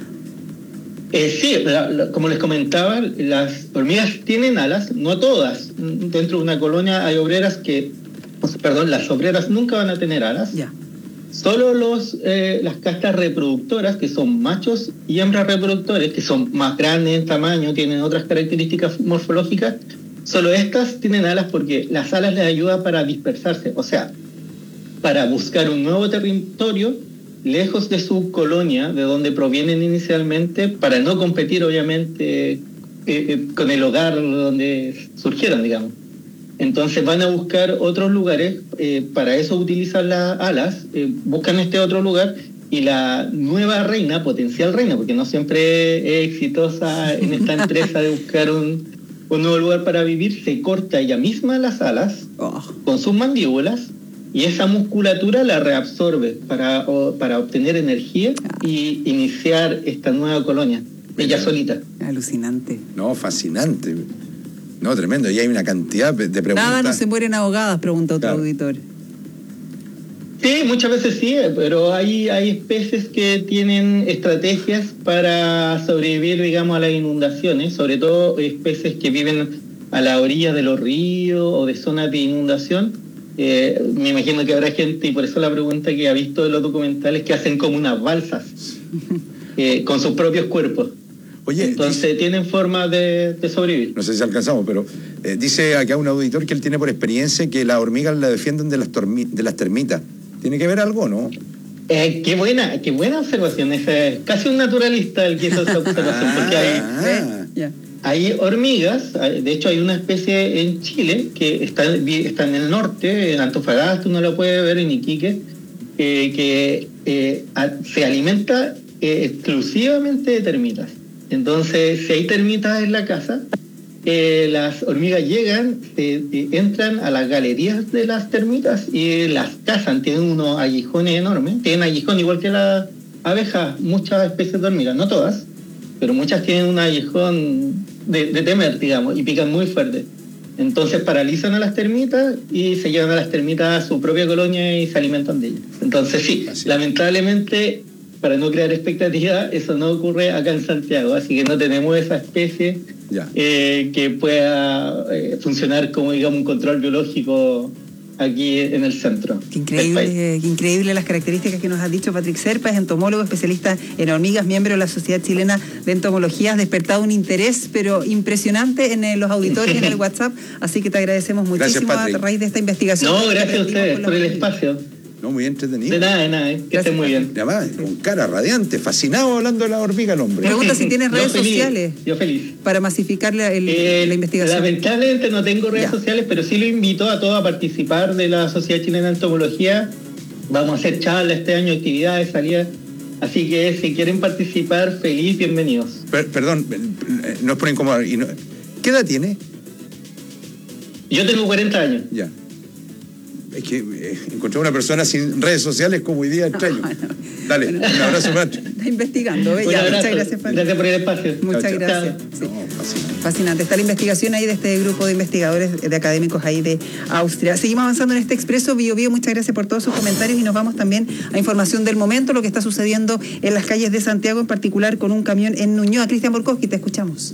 Speaker 1: Eh, sí, la, la, como les comentaba, las hormigas tienen alas, no todas. Dentro de una colonia hay obreras que, perdón, las obreras nunca van a tener alas.
Speaker 24: Ya.
Speaker 1: Solo los, eh, las castas reproductoras, que son machos y hembras reproductores, que son más grandes en tamaño, tienen otras características morfológicas, solo estas tienen alas porque las alas les ayudan para dispersarse, o sea, para buscar un nuevo territorio lejos de su colonia, de donde provienen inicialmente, para no competir, obviamente, eh, eh, con el hogar donde surgieron, digamos. Entonces van a buscar otros lugares, eh, para eso utilizan las alas, eh, buscan este otro lugar, y la nueva reina, potencial reina, porque no siempre es exitosa en esta empresa de buscar un, un nuevo lugar para vivir, se corta ella misma las alas oh. con sus mandíbulas, y esa musculatura la reabsorbe para, o, para obtener energía y iniciar esta nueva colonia, ella solita.
Speaker 24: Alucinante.
Speaker 23: No, fascinante. No, tremendo. Y hay una cantidad de preguntas.
Speaker 24: Nada, no se mueren ahogadas, pregunta otro claro. auditor.
Speaker 1: Sí, muchas veces sí, pero hay, hay especies que tienen estrategias para sobrevivir, digamos, a las inundaciones, sobre todo especies que viven a la orilla de los ríos o de zonas de inundación. Eh, me imagino que habrá gente, y por eso la pregunta, que ha visto en los documentales, que hacen como unas balsas eh, con sus propios cuerpos.
Speaker 23: Oye,
Speaker 1: entonces dice, tienen forma de, de sobrevivir.
Speaker 23: No sé si alcanzamos, pero eh, dice acá un auditor que él tiene por experiencia que las hormigas la defienden de las, tormi- de las termitas. ¿Tiene que ver algo, no?
Speaker 1: Eh, qué buena, qué buena observación. Es casi un naturalista el que hizo esa observación, porque hay,
Speaker 23: ah,
Speaker 1: yeah. hay hormigas, de hecho hay una especie en Chile que está, está en el norte, en Antofagasta, uno lo puede ver, en Iquique, eh, que eh, a, se alimenta eh, exclusivamente de termitas. Entonces, si hay termitas en la casa, eh, las hormigas llegan, eh, eh, entran a las galerías de las termitas y las cazan. Tienen unos aguijones enormes. Tienen aguijón igual que las abejas, muchas especies de hormigas, no todas, pero muchas tienen un aguijón de, de temer, digamos, y pican muy fuerte. Entonces paralizan a las termitas y se llevan a las termitas a su propia colonia y se alimentan de ellas. Entonces sí, así lamentablemente, para no crear expectativas, eso no ocurre acá en Santiago, así que no tenemos esa especie eh, que pueda eh, funcionar como, digamos, un control biológico aquí en el centro.
Speaker 24: Qué increíble, qué increíble las características que nos ha dicho Patrick Serpa, es entomólogo, especialista en hormigas, miembro de la Sociedad Chilena de Entomología. Has despertado un interés, pero impresionante en eh, los auditores y en el WhatsApp, así que te agradecemos muchísimo
Speaker 23: gracias,
Speaker 24: a raíz de esta investigación.
Speaker 1: No, gracias a ustedes por el espacio.
Speaker 23: No, muy entretenido.
Speaker 1: De nada, de nada, eh. que estén muy bien.
Speaker 23: Además, con cara radiante, fascinado hablando de la hormiga el hombre.
Speaker 24: Pregunta si tienes redes
Speaker 1: feliz,
Speaker 24: sociales.
Speaker 1: Yo feliz.
Speaker 24: Para masificar la, el, eh, la investigación.
Speaker 1: Lamentablemente no tengo redes
Speaker 24: ya.
Speaker 1: sociales, pero sí lo invito a todos a participar de la Sociedad Chilena de Entomología. Vamos a hacer charlas este año, actividades, salidas. Así que si quieren participar, feliz, bienvenidos.
Speaker 23: Per, perdón, no es por incomodar. Y no, ¿qué edad tiene?
Speaker 1: Yo tengo cuarenta años.
Speaker 23: Ya. Es que eh, encontrar una persona sin redes sociales como hoy día extraño. No, no. Dale, un abrazo, Macho.
Speaker 24: Está investigando, ¿ves? Ya, muchas gracias, Pablo.
Speaker 1: Gracias por el espacio.
Speaker 24: Muchas
Speaker 1: chao,
Speaker 24: gracias.
Speaker 1: Chao.
Speaker 24: Sí.
Speaker 23: No, fascinante.
Speaker 24: Fascinante. Está la investigación ahí de este grupo de investigadores, de académicos ahí de Austria. Seguimos avanzando en este expreso Bio Bio. Muchas gracias por todos sus comentarios y nos vamos también a información del momento, lo que está sucediendo en las calles de Santiago, en particular con un camión en Ñuñoa. Cristian Borkowski, te escuchamos.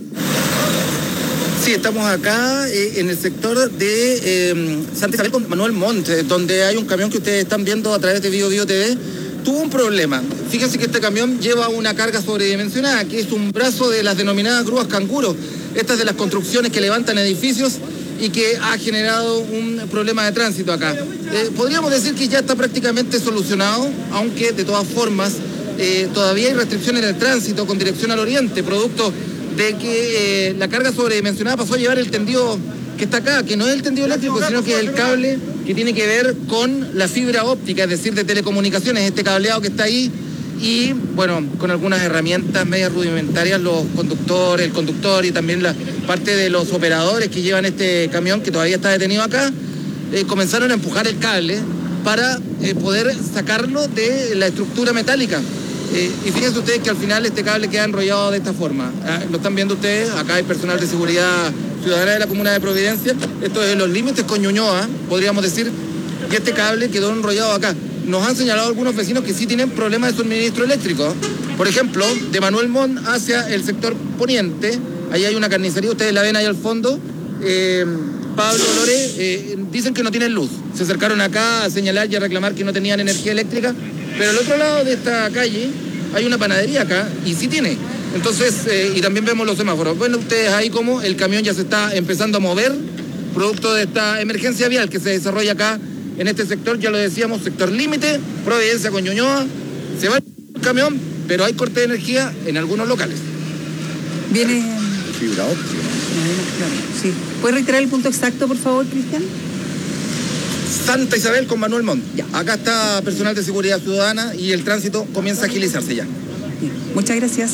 Speaker 2: Sí, estamos acá eh, en el sector de eh, Santa Isabel con Manuel Montt, donde hay un camión que ustedes están viendo a través de Bio Bio T V. Tuvo un problema. Fíjense que este camión lleva una carga sobredimensionada, que es un brazo de las denominadas grúas canguro. Estas de las construcciones que levantan edificios y que ha generado un problema de tránsito acá. Eh, podríamos decir que ya está prácticamente solucionado, aunque de todas formas eh, todavía hay restricciones en el tránsito con dirección al oriente, producto de que eh, la carga sobredimensionada pasó a llevar el tendido que está acá, que no es el tendido eléctrico, sino que es el cable que tiene que ver con la fibra óptica, es decir, de telecomunicaciones, este cableado que está ahí, y bueno, con algunas herramientas medias rudimentarias, los conductores, el conductor y también la parte de los operadores que llevan este camión, que todavía está detenido acá, eh, comenzaron a empujar el cable para eh, poder sacarlo de la estructura metálica. Eh, y fíjense ustedes que al final este cable queda enrollado de esta forma. Ah, lo están viendo ustedes, acá hay personal de seguridad ciudadana de la Comuna de Providencia. Esto es en los límites con Ñuñoa, podríamos decir, que este cable quedó enrollado acá. Nos han señalado algunos vecinos que sí tienen problemas de suministro eléctrico. Por ejemplo, de Manuel Montt hacia el sector poniente, ahí hay una carnicería, ustedes la ven ahí al fondo. Eh, Pablo, Lore, eh, dicen que no tienen luz. Se acercaron acá a señalar y a reclamar que no tenían energía eléctrica. Pero al otro lado de esta calle hay una panadería acá y sí tiene. Entonces, eh, y también vemos los semáforos. Bueno, ustedes ahí como el camión ya se está empezando a mover, producto de esta emergencia vial que se desarrolla acá en este sector, ya lo decíamos, sector límite, Providencia con Ñuñoa. Se va el camión, pero hay corte de energía en algunos locales.
Speaker 24: Viene...
Speaker 23: Fibra óptica.
Speaker 24: Sí. ¿Puedes reiterar el punto exacto, por favor, Cristian?
Speaker 2: Santa Isabel con Manuel Montt. Ya. Acá está personal de seguridad ciudadana y el tránsito comienza a agilizarse ya.
Speaker 24: Bien. Muchas gracias.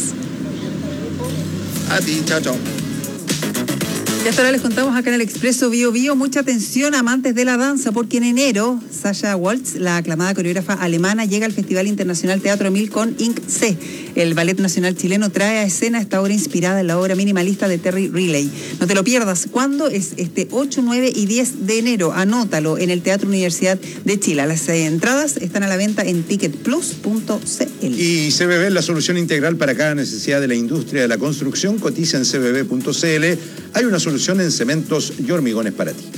Speaker 2: A ti, chao, chao.
Speaker 24: Y hasta ahora les contamos acá en el Expreso Bio Bio, mucha atención amantes de la danza, porque en enero Sasha Waltz, la aclamada coreógrafa alemana, llega al Festival Internacional Teatro Mil con Inc C. El Ballet Nacional Chileno trae a escena esta obra inspirada en la obra minimalista de Terry Riley. No te lo pierdas. ¿Cuándo? Es este ocho, nueve y diez de enero. Anótalo en el Teatro Universidad de Chile. Las entradas están a la venta en ticket plus punto c l.
Speaker 23: Y C B B es la solución integral para cada necesidad de la industria de la construcción. Cotiza en c b b punto c l. Hay una solución en cementos y hormigones para ti.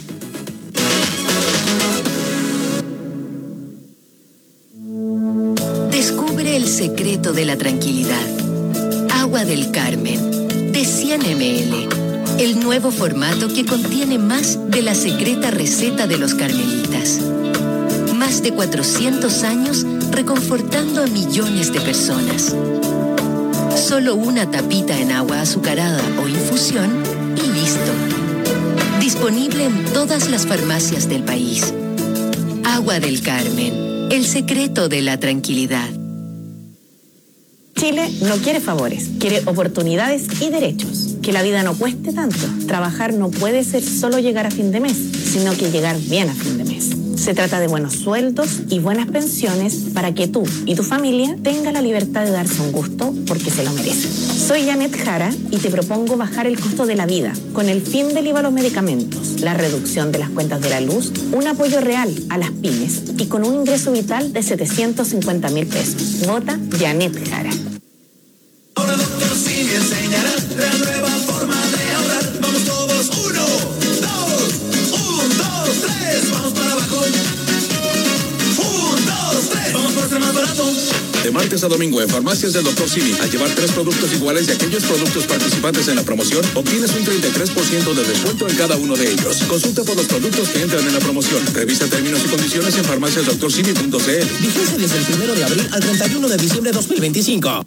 Speaker 6: Descubre el secreto de la tranquilidad. Agua del Carmen, de cien mililitros. El nuevo formato que contiene más de la secreta receta de los carmelitas. Más de cuatrocientos años reconfortando a millones de personas. Solo una tapita en agua azucarada o infusión y listo. Disponible en todas las farmacias del país. Agua del Carmen, el secreto de la tranquilidad.
Speaker 3: Chile no quiere favores, quiere oportunidades y derechos. que la vida no cueste tanto. Trabajar no puede ser solo llegar a fin de mes, sino que llegar bien a fin de mes. Se trata de buenos sueldos y buenas pensiones para que tú y tu familia tengan la libertad de darse un gusto porque se lo merecen. Soy Janet Jara y te propongo bajar el costo de la vida con el fin del I V A a los medicamentos, la reducción de las cuentas de la luz, un apoyo real a las pymes y con un ingreso vital de setecientos cincuenta mil pesos. Vota Janet Jara.
Speaker 4: Ahora doctor Simi enseñará la nueva forma de ahorrar. Vamos todos, uno, dos, un, dos, tres, vamos para abajo. Un, dos, tres, vamos por ser más barato.
Speaker 7: De martes a domingo en Farmacias del doctor Simi, al llevar tres productos iguales de aquellos productos participantes en la promoción, obtienes un treinta y tres por ciento de descuento en cada uno de ellos. Consulta por los productos que entran en la promoción. Revisa términos y condiciones en farmacias doctor simi punto c l.
Speaker 8: Vigencia desde el primero de abril al treinta y uno de diciembre de dos mil veinticinco.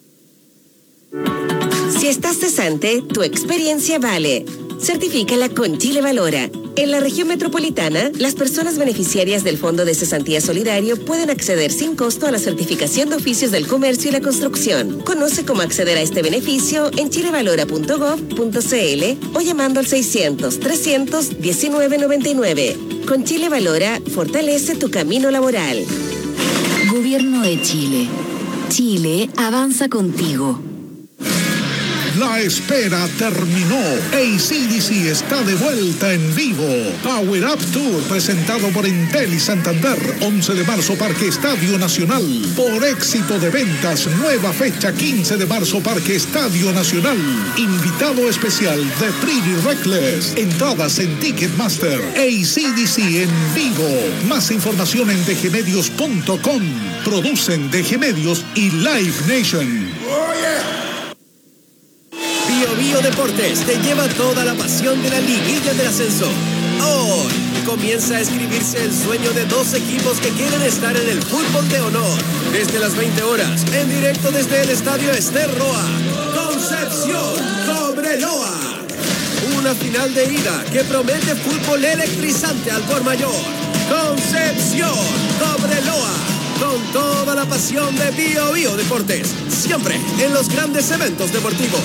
Speaker 14: Si estás cesante, tu experiencia vale. Certifícala con Chile Valora. En la región metropolitana, las personas beneficiarias del Fondo de Cesantía Solidario pueden acceder sin costo a la certificación de oficios del comercio y la construcción. Conoce cómo acceder a este beneficio en chilevalora punto gov punto c l o llamando al seiscientos, trescientos, diecinueve noventa y nueve. Con Chile Valora, fortalece tu camino laboral.
Speaker 6: Gobierno de Chile. Chile avanza contigo.
Speaker 25: La espera terminó. A C D C está de vuelta en vivo. Power Up Tour presentado por Entel y Santander. once de marzo, Parque Estadio Nacional. Por éxito de ventas, nueva fecha quince de marzo, Parque Estadio Nacional. Invitado especial de Pretty Reckless. Entradas en Ticketmaster. A C D C en vivo. Más información en d g medios punto com. Producen D G Medios y Live Nation.
Speaker 4: Oh, yeah.
Speaker 18: Bio Bio Deportes te lleva toda la pasión de la liguilla del ascenso. Hoy comienza a escribirse el sueño de dos equipos que quieren estar en el fútbol de honor. Desde las veinte horas, en directo desde el estadio Ester Roa, Concepción, Cobreloa. Una final de ida que promete fútbol electrizante al por mayor. Concepción, Cobreloa. Con toda la pasión de Bio Bio Deportes. Siempre en los grandes eventos deportivos.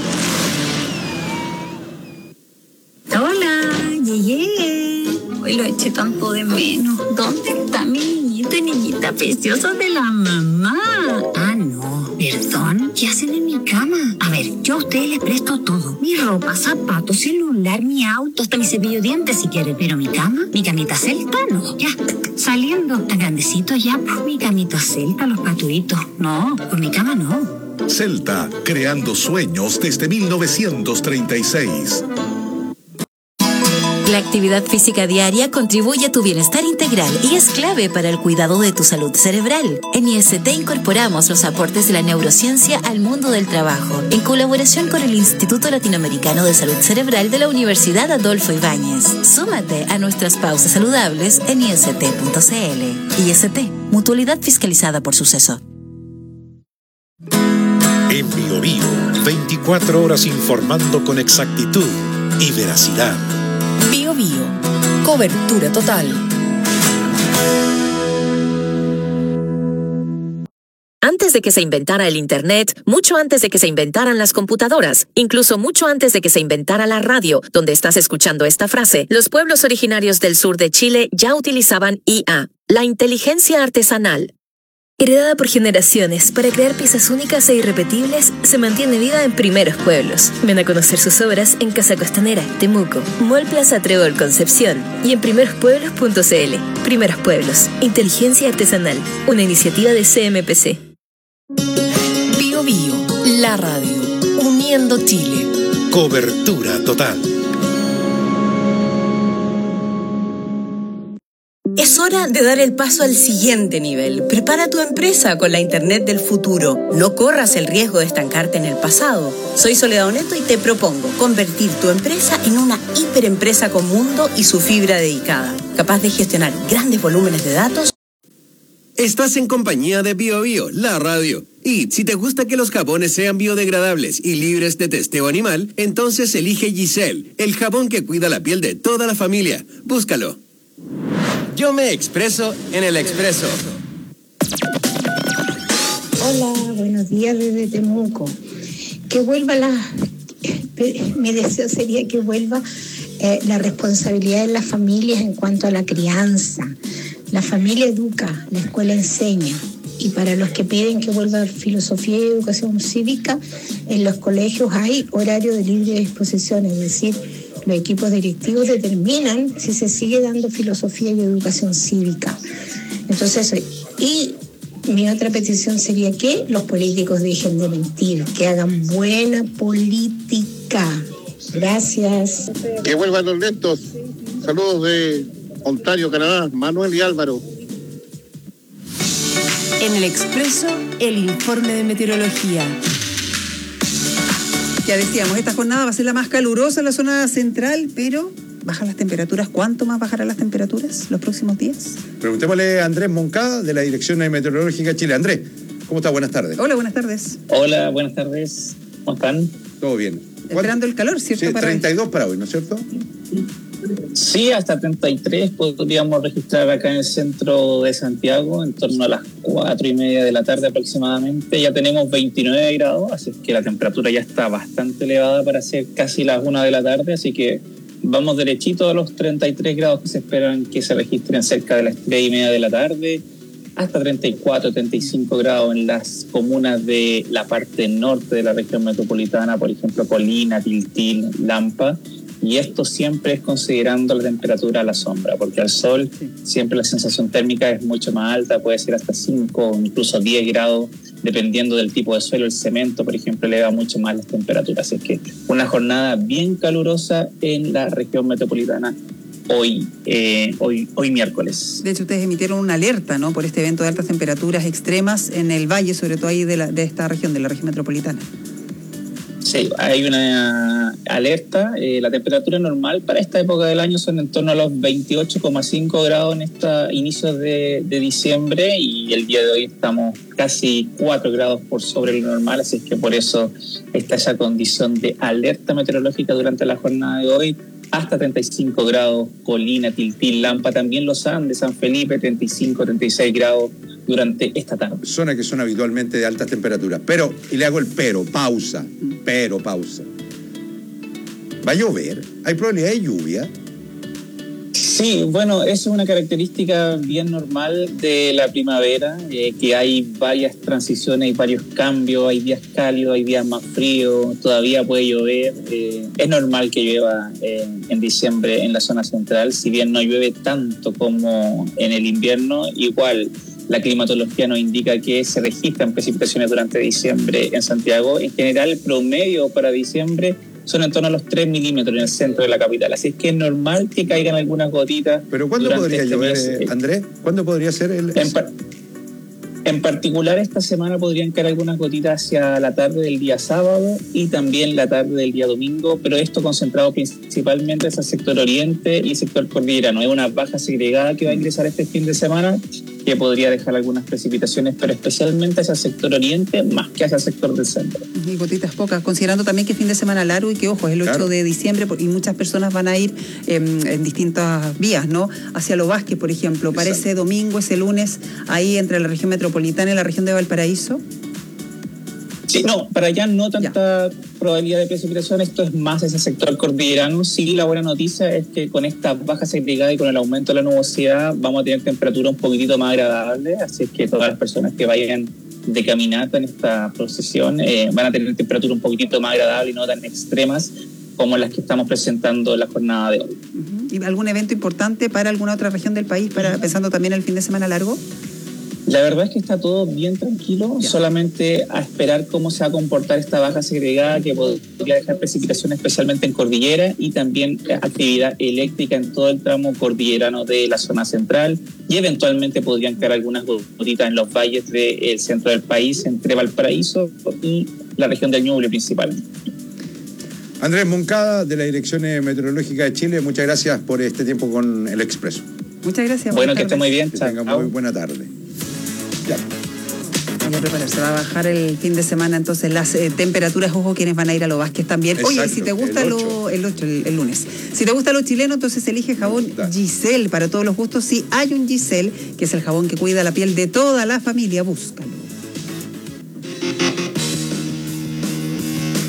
Speaker 26: Hola, llegué. Hoy lo eché tanto de menos. ¿Dónde está mi niñito y niñita preciosa de la mamá? Ah, no, perdón. ¿Qué hacen en mi cama? A ver, yo a ustedes les presto todo. Mi ropa, zapatos, celular, mi auto, hasta mi cepillo de dientes si quieren. Pero mi cama, mi camita celta, no. Ya, saliendo. Tan grandecito ya, pues mi camita celta, los paturitos. No, por mi cama no.
Speaker 25: Celta, creando sueños desde mil novecientos treinta y seis.
Speaker 27: La actividad física diaria contribuye a tu bienestar integral y es clave para el cuidado de tu salud cerebral. En I S T incorporamos los aportes de la neurociencia al mundo del trabajo, en colaboración con el Instituto Latinoamericano de Salud Cerebral de la Universidad Adolfo Ibáñez. Súmate a nuestras pausas saludables en i s t punto c l. I S T, mutualidad fiscalizada por Suceso.
Speaker 28: En Bio Bio, veinticuatro horas informando con exactitud y veracidad.
Speaker 6: Bio Bio, cobertura total. Antes de que se inventara el Internet, mucho antes de que se inventaran las computadoras, incluso mucho antes de que se inventara la radio, donde estás escuchando esta frase, los pueblos originarios del sur de Chile ya utilizaban I A, la inteligencia artesanal.
Speaker 29: Heredada por generaciones para crear piezas únicas e irrepetibles, se mantiene viva en Primeros Pueblos. Ven a conocer sus obras en Casa Costanera, Temuco, Mall Plaza Trébol Concepción y en primeros pueblos punto c l. Primeros Pueblos, inteligencia artesanal, una iniciativa de C M P C.
Speaker 6: Bio Bio, la radio, uniendo Chile.
Speaker 28: Cobertura total.
Speaker 29: Es hora de dar el paso al siguiente nivel. Prepara tu empresa con la Internet del futuro. No corras el riesgo de estancarte en el pasado. Soy Soledad Oneto y te propongo convertir tu empresa en una hiperempresa con mundo y su fibra dedicada, capaz de gestionar grandes volúmenes de datos.
Speaker 18: Estás en compañía de Bio Bio, la radio. Y si te gusta que los jabones sean biodegradables y libres de testeo animal, entonces elige Giselle, el jabón que cuida la piel de toda la familia. Búscalo. Yo me expreso en el expreso.
Speaker 30: Hola, buenos días desde Temuco. Que vuelva la
Speaker 5: mi deseo sería que vuelva eh, la responsabilidad de las familias en cuanto a la crianza. La familia educa, la escuela enseña. Y para los que piden que vuelva filosofía y educación cívica, en los colegios hay horario de libre disposición, es decir, los equipos directivos determinan si se sigue dando filosofía y educación cívica. Entonces, y mi otra petición sería que los políticos dejen de mentir, que hagan buena política. Gracias.
Speaker 20: Que vuelvan los lentos. Saludos de Ontario, Canadá, Manuel y Álvaro.
Speaker 9: En el Expreso, el informe de meteorología.
Speaker 24: Ya decíamos, esta jornada va a ser la más calurosa en la zona central, pero bajan las temperaturas. ¿Cuánto más bajarán las temperaturas los próximos días?
Speaker 23: Preguntémosle a Andrés Moncada, de la Dirección Meteorológica de Chile. Andrés, ¿cómo está? Buenas tardes.
Speaker 24: Hola, buenas tardes.
Speaker 10: Hola, buenas tardes. ¿Cómo están?
Speaker 23: Todo bien.
Speaker 24: Esperando el calor, ¿cierto?
Speaker 23: Sí,
Speaker 24: para
Speaker 23: treinta y dos para hoy, ¿no es cierto?
Speaker 10: Sí, hasta treinta y tres podríamos registrar acá en el centro de Santiago, en torno a las cuatro y media de la tarde aproximadamente. Ya tenemos veintinueve grados, así que la temperatura ya está bastante elevada para ser casi las una de la tarde, así que vamos derechito a los treinta y tres grados que se esperan que se registren cerca de las tres y media de la tarde, hasta treinta y cuatro, treinta y cinco grados en las comunas de la parte norte de la región metropolitana, por ejemplo, Colina, Tiltil, Lampa. Y esto siempre es considerando la temperatura a la sombra, porque al sol siempre la sensación térmica es mucho más alta, puede ser hasta cinco o incluso diez grados, dependiendo del tipo de suelo. El cemento, por ejemplo, eleva mucho más las temperaturas. Así que una jornada bien calurosa en la región metropolitana hoy, eh, hoy, hoy miércoles.
Speaker 24: De hecho, ustedes emitieron una alerta, ¿no?, por este evento de altas temperaturas extremas en el valle, sobre todo ahí de, la, de esta región, de la región metropolitana.
Speaker 10: Sí, hay una alerta. Eh, la temperatura normal para esta época del año son en torno a los veintiocho coma cinco grados en este inicio de, de diciembre, y el día de hoy estamos casi cuatro grados por sobre lo normal, así es que por eso está esa condición de alerta meteorológica durante la jornada de hoy. Hasta treinta y cinco grados, Colina, Tiltil, Lampa, también Los Andes, San Felipe, treinta y cinco, treinta y seis grados durante esta tarde.
Speaker 23: Zonas que son habitualmente de altas temperaturas. Pero, y le hago el pero, pausa, pero, pausa. ¿Va a llover? ¿Hay probabilidad de lluvia?
Speaker 10: Sí, bueno, eso es una característica bien normal de la primavera, eh, que hay varias transiciones, hay varios cambios, hay días cálidos, hay días más fríos, todavía puede llover. Eh, es normal que llueva eh, en diciembre en la zona central, si bien no llueve tanto como en el invierno, igual la climatología nos indica que se registran precipitaciones durante diciembre en Santiago. En general, el promedio para diciembre son en torno a los tres milímetros en el centro de la capital. Así es que es normal que caigan algunas gotitas.
Speaker 23: ¿Pero cuándo podría este llover, mes, Andrés? ¿Cuándo podría ser el...?
Speaker 10: En, par en particular, esta semana podrían caer algunas gotitas hacia la tarde del día sábado y también la tarde del día domingo, pero esto concentrado principalmente hacia el sector oriente y el sector cordillerano. Es una baja segregada que va a ingresar este fin de semana, que podría dejar algunas precipitaciones, pero especialmente hacia el sector oriente más que hacia el sector del centro.
Speaker 24: Y gotitas pocas, considerando también que es fin de semana largo y que, ojo, es el ocho claro. de diciembre y muchas personas van a ir eh, en distintas vías, ¿no? Hacia Los Vázquez, por ejemplo. Para ese domingo, ese lunes, ahí entre la región metropolitana y la región de Valparaíso.
Speaker 10: Sí, no, para allá no tanta ya. probabilidad de precipitación, esto es más ese sector cordillerano. Sí, la buena noticia es que con esta baja segregada y con el aumento de la nubosidad vamos a tener temperatura un poquitito más agradable, así es que todas las personas que vayan de caminata en esta procesión eh, van a tener temperatura un poquitito más agradable y no tan extremas como las que estamos presentando en la jornada de hoy.
Speaker 24: Uh-huh. ¿Y algún evento importante para alguna otra región del país, para pensando también en el fin de semana largo?
Speaker 10: La verdad es que está todo bien tranquilo, ya. solamente a esperar cómo se va a comportar esta baja segregada que podría dejar precipitaciones especialmente en cordillera y también actividad eléctrica en todo el tramo cordillerano de la zona central, y eventualmente podrían caer algunas gotitas en los valles del centro del país, entre Valparaíso y la región del Ñuble principalmente.
Speaker 23: Andrés Moncada, de la Dirección Meteorológica de Chile, muchas gracias por este tiempo con El Expreso.
Speaker 24: Muchas gracias.
Speaker 10: Bueno, que esté muy bien.
Speaker 23: Que tenga muy buena tarde. Ya.
Speaker 24: Hay que prepararse, va a bajar el fin de semana entonces las eh, temperaturas, ojo, quienes van a ir a Los Vázquez también. Exacto, oye, si te gusta el ocho, el, ocho, el, el lunes, si te gusta lo chileno, entonces elige jabón Giselle para todos los gustos. Sí, hay un Giselle, que es el jabón que cuida la piel de toda la familia, búscalo.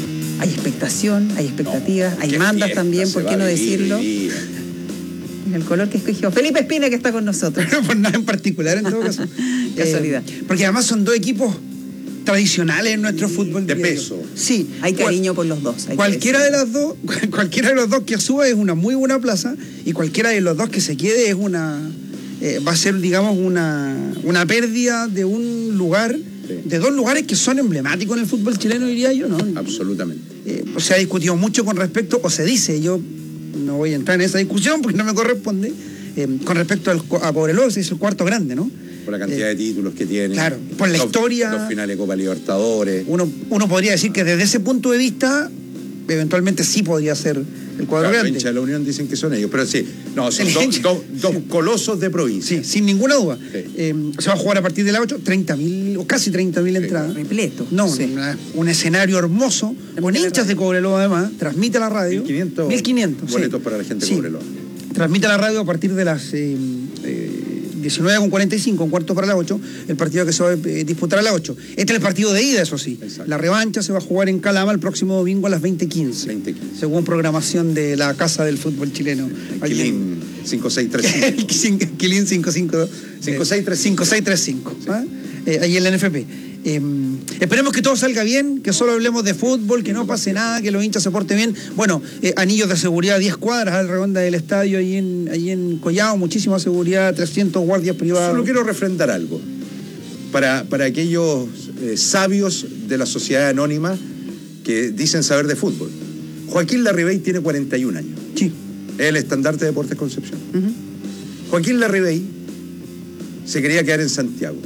Speaker 24: hay expectación, hay expectativas, no, hay mandas también, ¿por qué no vivir, decirlo? Vivir. El color que escogió Felipe Espina, que está con nosotros.
Speaker 11: Pero por nada en particular, en todo caso.
Speaker 24: Casualidad.
Speaker 11: Eh, porque además son dos equipos tradicionales en nuestro fútbol.
Speaker 23: De peso.
Speaker 11: Sí.
Speaker 24: Hay cariño por los dos.
Speaker 11: Cualquiera de las dos, cualquiera de los dos que suba es una muy buena plaza, y cualquiera de los dos que se quede es una, eh, va a ser, digamos, una, una pérdida de un lugar, sí. de dos lugares que son emblemáticos en el fútbol chileno, diría yo, ¿no?
Speaker 23: Absolutamente.
Speaker 11: Eh, se ha discutido mucho con respecto, o se dice, yo no voy a entrar en esa discusión porque no me corresponde, eh, con respecto al, a Cobreloa, se hizo el cuarto grande, ¿no?
Speaker 23: Por la cantidad eh, de títulos que tiene.
Speaker 11: Claro, por la
Speaker 23: dos,
Speaker 11: historia.
Speaker 23: Dos finales de Copa Libertadores.
Speaker 11: Uno, uno podría decir que desde ese punto de vista, eventualmente sí podría ser el cuadro
Speaker 23: claro,
Speaker 11: grande.
Speaker 23: Los hinchas de la Unión dicen que son ellos, pero sí, no, son dos do, do colosos de provincia.
Speaker 11: Sí, sin ninguna duda. Sí. Eh, se va a jugar a partir de las ocho, treinta mil, o casi treinta mil sí. entradas.
Speaker 24: Repleto.
Speaker 11: No, sí. una, un escenario hermoso, con hinchas de Cobreloa además, transmite la radio.
Speaker 23: mil quinientos
Speaker 11: mil quinientos
Speaker 23: boletos
Speaker 11: sí.
Speaker 23: para la gente de
Speaker 11: sí.
Speaker 23: Cobreloa.
Speaker 11: Transmite la radio a partir de las eh, eh, diecinueve con cuarenta y cinco, un cuarto para las ocho, el partido que se va a eh, disputar a las ocho. Este es el partido de ida, eso sí. Exacto. La revancha se va a jugar en Calama el próximo domingo a las veinte quince, según programación de la Casa del Fútbol Chileno.
Speaker 23: Quilín cinco seis tres cinco.
Speaker 11: Quilín cinco cinco cinco seis tres cinco. Sí. ¿Ah? Eh, ahí en la N F P. Eh, esperemos que todo salga bien, que solo hablemos de fútbol, que no pase nada, que los hinchas se porten bien. Bueno, eh, anillos de seguridad, diez cuadras a la redonda del estadio, ahí en, ahí en Collao, muchísima seguridad, trescientos guardias privados.
Speaker 23: Solo quiero refrendar algo. Para, para aquellos eh, sabios de la sociedad anónima que dicen saber de fútbol. Joaquín Larribey tiene cuarenta y un años.
Speaker 11: Sí.
Speaker 23: Es el estandarte de Deportes Concepción.
Speaker 11: Uh-huh.
Speaker 23: Joaquín Larribey se quería quedar en Santiago.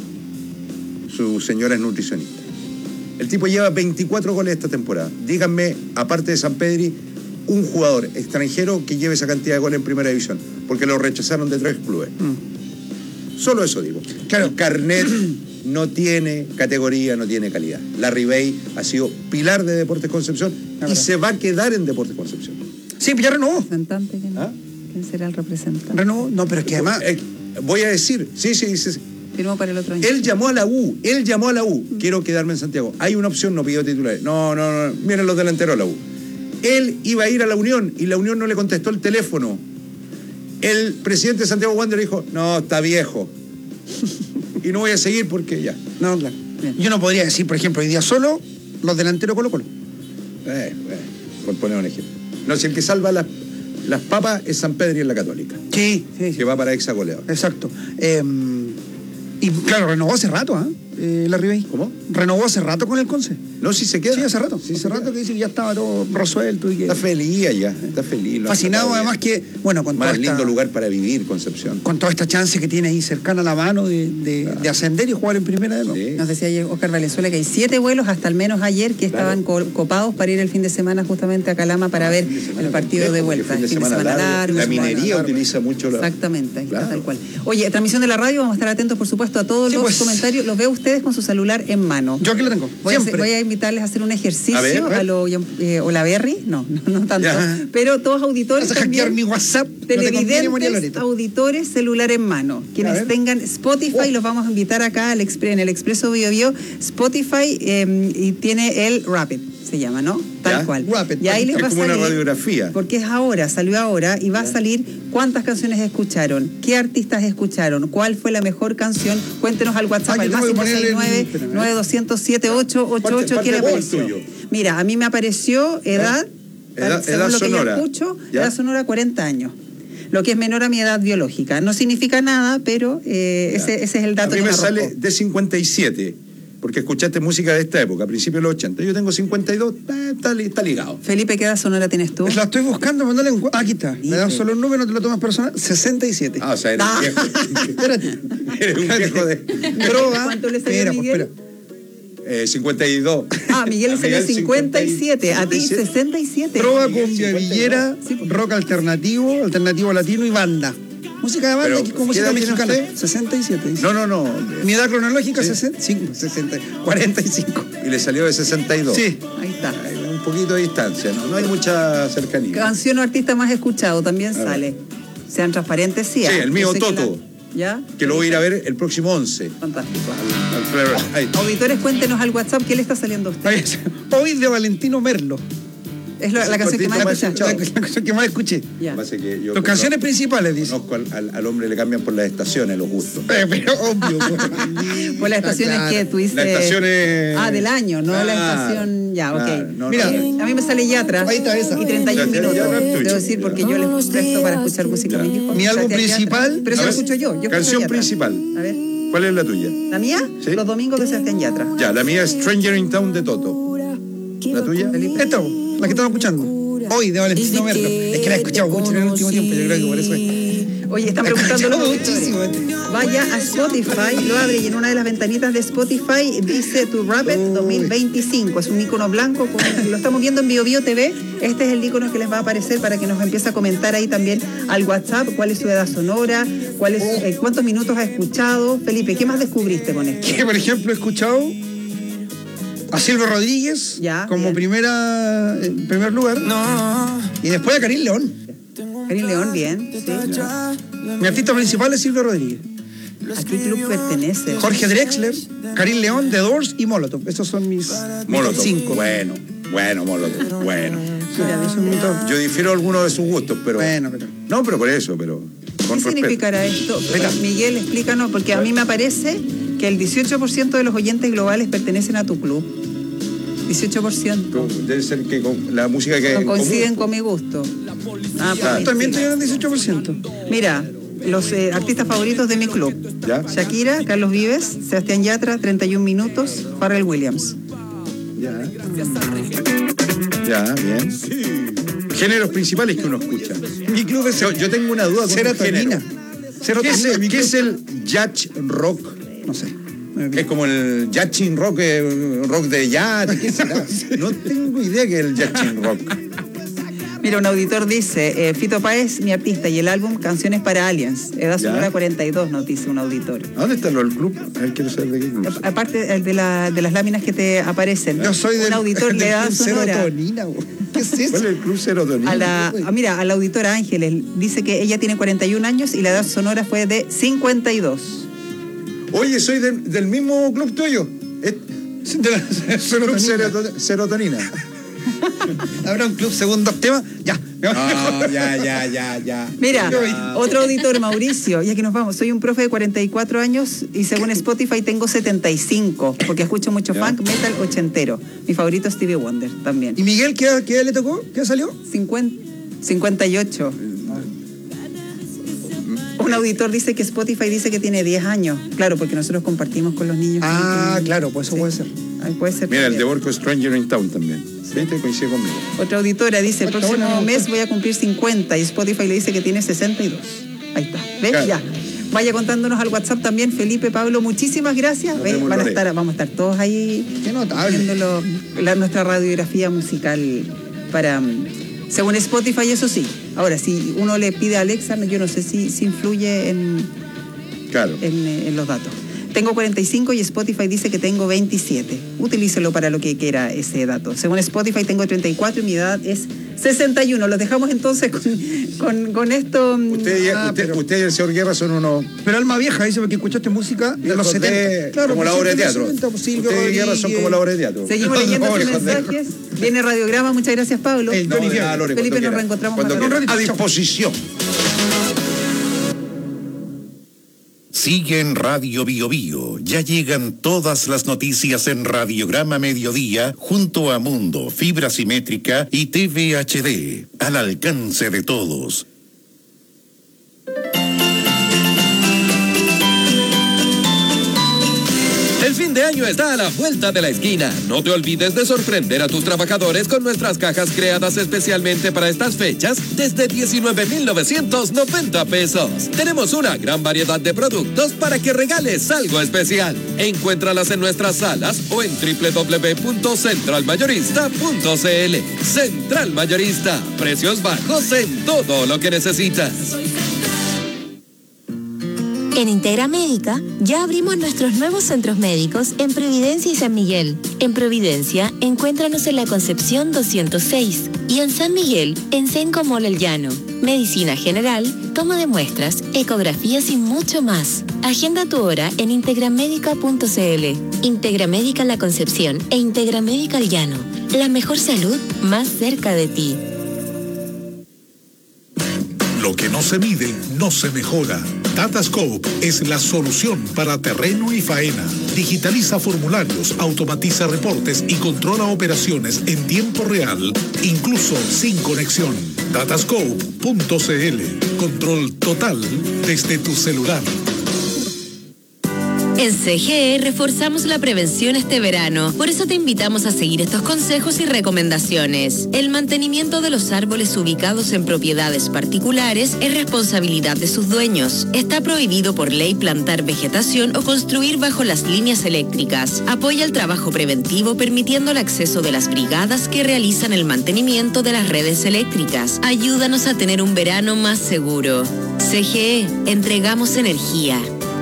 Speaker 23: Su señora es nutricionista. El tipo lleva veinticuatro goles esta temporada. Díganme, aparte de San Pedri, un jugador extranjero que lleve esa cantidad de goles en primera división, porque lo rechazaron de tres clubes. Mm. Solo eso digo. Claro, el carnet no tiene categoría, no tiene calidad. Larribey ha sido pilar de Deportes Concepción y se va a quedar en Deportes Concepción.
Speaker 11: Sí, ya renovó.
Speaker 24: ¿Representante? ¿Quién, ¿Ah? ¿Quién será el representante?
Speaker 11: Renovó, no, pero es que además...
Speaker 23: Eh, voy a decir, sí, sí, sí, sí.
Speaker 24: Firmó para el otro año.
Speaker 23: Él llamó a la U, él llamó a la U. Mm. Quiero quedarme en Santiago. Hay una opción, no pidió titulares. No, no, no, miren los delanteros de la U. Él iba a ir a la Unión y la Unión no le contestó el teléfono. El presidente de Santiago Wander dijo, no, está viejo. Y no voy a seguir porque ya.
Speaker 11: No, claro. Bien. Yo no podría decir, por ejemplo, hoy día solo los delanteros Colo Colo.
Speaker 23: Eh, eh, por poner un ejemplo. No, si el que salva las, las papas es San Pedro y en la Católica.
Speaker 11: Sí, sí, sí.
Speaker 23: Que va para exacoleador.
Speaker 11: Exacto. Eh, y claro, renovó hace rato, ¿ah? ¿eh? Larribey.
Speaker 23: ¿Cómo?
Speaker 11: Renovó hace rato con el Conce.
Speaker 23: No, si se queda.
Speaker 11: Sí, hace rato.
Speaker 23: Sí,
Speaker 11: hace rato
Speaker 23: queda.
Speaker 11: que dice que ya estaba todo resuelto. Y que...
Speaker 23: Está feliz allá, está feliz.
Speaker 11: Fascinado además que, bueno, con
Speaker 23: más
Speaker 11: toda
Speaker 23: lindo
Speaker 11: esta...
Speaker 23: lugar para vivir, Concepción.
Speaker 11: Con toda esta chance que tiene ahí cercana a la mano de, de, claro. de ascender y jugar en primera de nuevo.
Speaker 24: Sí. Nos decía ayer Oscar Valenzuela que hay siete vuelos, hasta al menos ayer, que estaban claro. copados para ir el fin de semana justamente a Calama para ah, ver el partido de, de vuelta.
Speaker 23: El fin de, fin de semana, semana largo. largo la minería largo. Utiliza mucho la...
Speaker 24: Exactamente, claro. tal cual. Oye, transmisión de la radio, vamos a estar atentos, por supuesto, a todos sí, los pues... comentarios. Los veo ustedes con su celular en mano.
Speaker 11: Yo aquí lo tengo.
Speaker 24: Voy, a, hacer, voy a invitarles a hacer un ejercicio a, ver, a, ver. a lo eh, Olaverri, no, no, no tanto, ya. Pero todos auditores
Speaker 11: vas a
Speaker 24: también,
Speaker 11: hackear mi WhatsApp,
Speaker 24: televidentes, no auditores, celular en mano. Quienes tengan Spotify, oh. los vamos a invitar acá al expre, en el Expreso Bio Bio, Spotify, eh, y tiene el Rapid, se llama, ¿no? Tal
Speaker 23: ya.
Speaker 24: cual.
Speaker 23: Rapid,
Speaker 24: y ahí les va a
Speaker 23: como
Speaker 24: salir,
Speaker 23: una radiografía.
Speaker 24: porque es ahora, salió ahora, y va
Speaker 23: ya.
Speaker 24: a salir cuántas canciones escucharon, qué artistas escucharon, cuál fue la mejor canción. Cuéntenos al WhatsApp,
Speaker 11: ah,
Speaker 24: al más cinco seis nueve, nueve dos cero cero, siete ocho ocho ocho. ¿Qué le apareció? Mira, a mí me apareció edad,
Speaker 23: ¿Eh? edad,
Speaker 24: según
Speaker 23: edad
Speaker 24: lo
Speaker 23: sonora.
Speaker 24: que yo escucho, ¿ya? Edad sonora cuarenta años. Lo que es menor a mi edad biológica. No significa nada, pero eh, ese, ese es el dato
Speaker 23: a mí
Speaker 24: que
Speaker 23: me,
Speaker 24: me
Speaker 23: sale de cincuenta y siete, porque escuchaste música de esta época, a principios de los ochenta. Yo tengo cincuenta y dos, eh, está, está ligado.
Speaker 24: Felipe, ¿qué edad sonora tienes tú?
Speaker 11: La estoy buscando, no la encuentro. Ah, aquí está. Me dan solo un número, no te lo tomas personal. sesenta y siete.
Speaker 23: Ah, o sea, eres
Speaker 24: ah.
Speaker 23: un viejo.
Speaker 11: Espérate.
Speaker 23: Eres un viejo de...
Speaker 11: Droga.
Speaker 24: ¿Cuánto le salió
Speaker 11: Mira,
Speaker 24: Miguel?
Speaker 11: Pues, espera.
Speaker 23: Eh, cincuenta y dos.
Speaker 24: Ah, Miguel le salió cincuenta y siete, a ti sesenta y siete.
Speaker 11: Trova, cumbia, villera, sí, rock alternativo, alternativo latino y banda. Música de banda, que con música mexicana. sesenta y siete. Dice.
Speaker 23: No, no, no.
Speaker 11: Mi edad cronológica, sí. sesenta, sesenta, cuarenta y cinco.
Speaker 23: Y le salió de sesenta y dos.
Speaker 11: Sí.
Speaker 24: Ahí está.
Speaker 23: Hay un poquito de distancia, ¿no? No hay mucha cercanía.
Speaker 24: Canción o artista más escuchado también
Speaker 23: a
Speaker 24: sale.
Speaker 23: Ver.
Speaker 24: Sean transparentes, sí.
Speaker 23: Sí, el mío Toto.
Speaker 24: ¿Ya?
Speaker 23: Que lo voy a ir a ver el próximo once.
Speaker 24: Fantástico.
Speaker 23: Al, al,
Speaker 24: Auditores, cuéntenos al WhatsApp qué le está saliendo a usted.
Speaker 11: Hoy de Valentino Merlo.
Speaker 24: Es la, la canción que más escuché.
Speaker 11: La, la canción que más escuché.
Speaker 24: Ya.
Speaker 23: Pasa que yo
Speaker 11: Tus canciones
Speaker 23: conozco-
Speaker 11: principales, dice.
Speaker 23: Conozco al, al- al hombre le cambian por las estaciones los gustos.
Speaker 11: Eh, Pero obvio.
Speaker 24: Pues la estación es que tú dices.
Speaker 23: La estación es-
Speaker 24: Ah, del año, no la
Speaker 23: Claro,
Speaker 24: estación. Ya, ok.
Speaker 23: claro, no,
Speaker 11: Mira,
Speaker 24: Eh, a mí me sale Yatra.
Speaker 11: Ahí está esa.
Speaker 24: Y treinta y uno
Speaker 23: Ya, ya,
Speaker 24: minutos.
Speaker 23: ya no es tuyo.
Speaker 24: Debo decir, porque yo les presto para escuchar música a mis hijos.
Speaker 11: Mi álbum
Speaker 24: Sebastián Yatra.
Speaker 11: principal-
Speaker 24: Pero eso
Speaker 23: A
Speaker 24: lo
Speaker 23: ver,
Speaker 24: escucho yo. yo escucho
Speaker 23: canción
Speaker 24: Yatra.
Speaker 23: principal.
Speaker 24: A ver.
Speaker 23: ¿Cuál es la tuya?
Speaker 24: ¿La mía?
Speaker 23: Sí.
Speaker 24: Los domingos de Sebastián Yatra.
Speaker 23: Ya, la mía es Stranger in Town de Toto. ¿La tuya?
Speaker 11: Esta, la que estamos escuchando. Hoy, de Valentino Merlo. Es que la he escuchado mucho en el último tiempo, yo creo que por eso es.
Speaker 24: Oye, están
Speaker 11: La he
Speaker 24: preguntando
Speaker 11: escuchado
Speaker 24: los
Speaker 11: muchísimo.
Speaker 24: auditores. Vaya a Spotify, lo abre y en una de las ventanitas de Spotify dice To Rapid dos mil veinticinco. Es un icono blanco, con- lo estamos viendo en BioBio T V. Este es el icono que les va a aparecer para que nos empiece a comentar ahí también al WhatsApp cuál es su edad sonora, cuál es, eh, cuántos minutos ha escuchado. Felipe, ¿qué más descubriste con esto?
Speaker 11: Que, por ejemplo, he escuchado a Silvio Rodríguez
Speaker 24: Ya,
Speaker 11: como
Speaker 24: bien.
Speaker 11: primera, en primer lugar. Y después a Karim León.
Speaker 24: Karim León, bien. Sí.
Speaker 11: Mi artista principal es Silvio Rodríguez.
Speaker 24: ¿A qué club pertenece?
Speaker 11: Jorge Drexler, Karim León, The Doors y Molotov. Esos son mis, mis
Speaker 23: Molotov.
Speaker 11: cinco.
Speaker 23: Bueno, bueno, Molotov. Bueno.
Speaker 11: Mira, eso es mi top.
Speaker 23: Yo difiero algunos de sus gustos, pero.
Speaker 11: Bueno, pero.
Speaker 23: No, pero por eso, pero. Con
Speaker 24: ¿Qué
Speaker 23: respeto.
Speaker 24: significará esto? Miguel, explícanos, porque a mí me parece que el dieciocho por ciento de los oyentes globales pertenecen a tu club. dieciocho por ciento.
Speaker 23: Debe ser que con la música que.
Speaker 24: No
Speaker 23: en
Speaker 24: coinciden
Speaker 23: común.
Speaker 24: con mi gusto. Ah,
Speaker 23: Claro.
Speaker 24: pues,
Speaker 11: También
Speaker 24: sí.
Speaker 11: estoy en el dieciocho por ciento.
Speaker 24: Mira, los eh, artistas favoritos de mi club.
Speaker 23: ¿Ya?
Speaker 24: Shakira, Carlos Vives, Sebastián Yatra, treinta y un minutos, Pharrell Williams.
Speaker 23: Ya. Ya, bien. Géneros principales que uno escucha.
Speaker 11: Mi club es
Speaker 23: Yo, yo tengo una duda con un
Speaker 11: serotonina.
Speaker 23: género. ¿Qué
Speaker 11: Serotonina.
Speaker 23: es,
Speaker 11: mi
Speaker 23: ¿qué
Speaker 11: club.
Speaker 23: es el yacht rock?
Speaker 11: No sé.
Speaker 23: Es como el yachin rock, eh, rock de yacht. ¿Qué será? No tengo idea que es el yachin rock.
Speaker 24: Mira, un auditor dice, eh, Fito Páez, mi artista, y el álbum Canciones para Aliens. Edad
Speaker 23: Ya.
Speaker 24: sonora cuarenta y dos, nos dice un auditor.
Speaker 23: ¿A dónde está lo del club? A ver, quiero saber de qué club.
Speaker 24: Aparte el de, la, de las láminas que te aparecen.
Speaker 11: Yo soy
Speaker 24: un
Speaker 11: del,
Speaker 24: auditor
Speaker 11: del
Speaker 24: le da
Speaker 11: club
Speaker 24: sonora.
Speaker 11: serotonina. güey. ¿Qué es eso?
Speaker 23: ¿Cuál es el club serotonina?
Speaker 24: A la, a- mira, a la auditora Ángeles dice que ella tiene cuarenta y un años y la edad sonora fue de cincuenta y dos.
Speaker 23: Oye, soy del, del mismo club tuyo. Es-
Speaker 11: De la
Speaker 23: Club
Speaker 11: serotonina.
Speaker 23: seroto- serotonina.
Speaker 11: Habrá un club segundo tema. Ya.
Speaker 23: Ah, ya, ya, ya, ya.
Speaker 24: Mira,
Speaker 23: Ya.
Speaker 24: otro auditor, Mauricio, ya que nos vamos, soy un profe de cuarenta y cuatro años y según Spotify tengo setenta y cinco, porque escucho mucho
Speaker 23: Ya.
Speaker 24: funk, metal ochentero. Mi favorito es Stevie Wonder también.
Speaker 11: ¿Y Miguel qué, qué edad le tocó? ¿Qué salió?
Speaker 24: cincuenta, cincuenta y ocho. Un auditor dice que Spotify dice que tiene diez años. Claro, porque nosotros compartimos con los niños.
Speaker 11: Ah,
Speaker 24: que-
Speaker 11: claro, pues eso
Speaker 24: Sí.
Speaker 11: puede ser.
Speaker 24: Ahí puede ser.
Speaker 23: Mira, el de
Speaker 24: también.
Speaker 23: Borco Stranger in Town también. ¿Viste? Coincide conmigo.
Speaker 24: Otra auditora dice, el
Speaker 11: Está
Speaker 24: próximo
Speaker 11: bueno,
Speaker 24: mes
Speaker 11: está.
Speaker 24: voy a cumplir cincuenta y Spotify le dice que tiene sesenta y dos. Ahí está. ¿Ves?
Speaker 23: Claro.
Speaker 24: Ya. Vaya contándonos al WhatsApp también, Felipe, Pablo, muchísimas gracias.
Speaker 23: Nos
Speaker 24: ¿Ves?
Speaker 23: vemos,
Speaker 24: Van a
Speaker 23: Lore.
Speaker 24: estar, vamos a estar todos ahí
Speaker 11: Qué notable.
Speaker 24: viendo lo- la, nuestra radiografía musical para... mm, según Spotify, eso sí. Ahora, si uno le pide a Alexa, no- yo no sé si, si influye en,
Speaker 23: Claro.
Speaker 24: en, eh, en los datos. Tengo cuarenta y cinco y Spotify dice que tengo veintisiete. Utilícelo para lo que quiera ese dato. Según Spotify tengo treinta y cuatro y mi edad es sesenta y uno. Los dejamos entonces con, con, con esto.
Speaker 23: Usted, y-
Speaker 11: Ah,
Speaker 23: usted,
Speaker 11: pero-
Speaker 23: usted y el señor Guerra son unos.
Speaker 11: Pero alma vieja, dice, porque escuchaste música de los
Speaker 23: Hijos de-
Speaker 11: setenta.
Speaker 23: como la
Speaker 11: pues,
Speaker 23: obra de
Speaker 11: de los
Speaker 23: teatro.
Speaker 11: setenta, pues, Silvio
Speaker 23: Usted y Guerra son
Speaker 11: Rodríguez.
Speaker 23: como la obra de teatro.
Speaker 24: Seguimos
Speaker 11: No,
Speaker 24: leyendo
Speaker 11: no,
Speaker 24: sus
Speaker 11: hijos de-
Speaker 24: mensajes. Viene radiograma. Muchas gracias, Pablo.
Speaker 11: El
Speaker 23: No,
Speaker 11: Johnny
Speaker 23: ya,
Speaker 11: Depp.
Speaker 23: Lore,
Speaker 24: Felipe,
Speaker 23: cuando
Speaker 24: nos
Speaker 23: quiera.
Speaker 24: reencontramos
Speaker 23: Cuando
Speaker 24: más
Speaker 23: quiera.
Speaker 24: tarde.
Speaker 23: A disposición.
Speaker 28: Sigue en Radio Bio Bio. Ya llegan todas las noticias en Radiograma Mediodía junto a Mundo, Fibra Simétrica y T V H D. Al alcance de todos.
Speaker 1: El fin de año está a la vuelta de la esquina. No te olvides de sorprender a tus trabajadores con nuestras cajas creadas especialmente para estas fechas desde diecinueve mil novecientos noventa pesos. Tenemos una gran variedad de productos para que regales algo especial. Encuéntralas en nuestras salas o en doble u doble u doble u punto central mayorista punto c l. Central Mayorista. Precios bajos en todo lo que necesitas.
Speaker 27: En Integra Médica ya abrimos nuestros nuevos centros médicos en Providencia y San Miguel. En Providencia, encuéntranos en la Concepción doscientos seis y en San Miguel, en Senco Mall El Llano. medicina general, toma de muestras, ecografías y mucho más. Agenda tu hora en integramedica punto cl. Integramédica La Concepción e Integramédica El Llano. La mejor salud más cerca de ti.
Speaker 25: Lo que no se mide, no se mejora. Datascope es la solución para terreno y faena. Digitaliza formularios, automatiza reportes y controla operaciones en tiempo real, incluso sin conexión. Datascope punto cl. Control total desde tu celular.
Speaker 27: En C G E reforzamos la prevención este verano. Por eso te invitamos a seguir estos consejos y recomendaciones. El mantenimiento de los árboles ubicados en propiedades particulares es responsabilidad de sus dueños. Está prohibido por ley plantar vegetación o construir bajo las líneas eléctricas. Apoya el trabajo preventivo permitiendo el acceso de las brigadas que realizan el mantenimiento de las redes eléctricas. Ayúdanos a tener un verano más seguro. C G E, entregamos energía.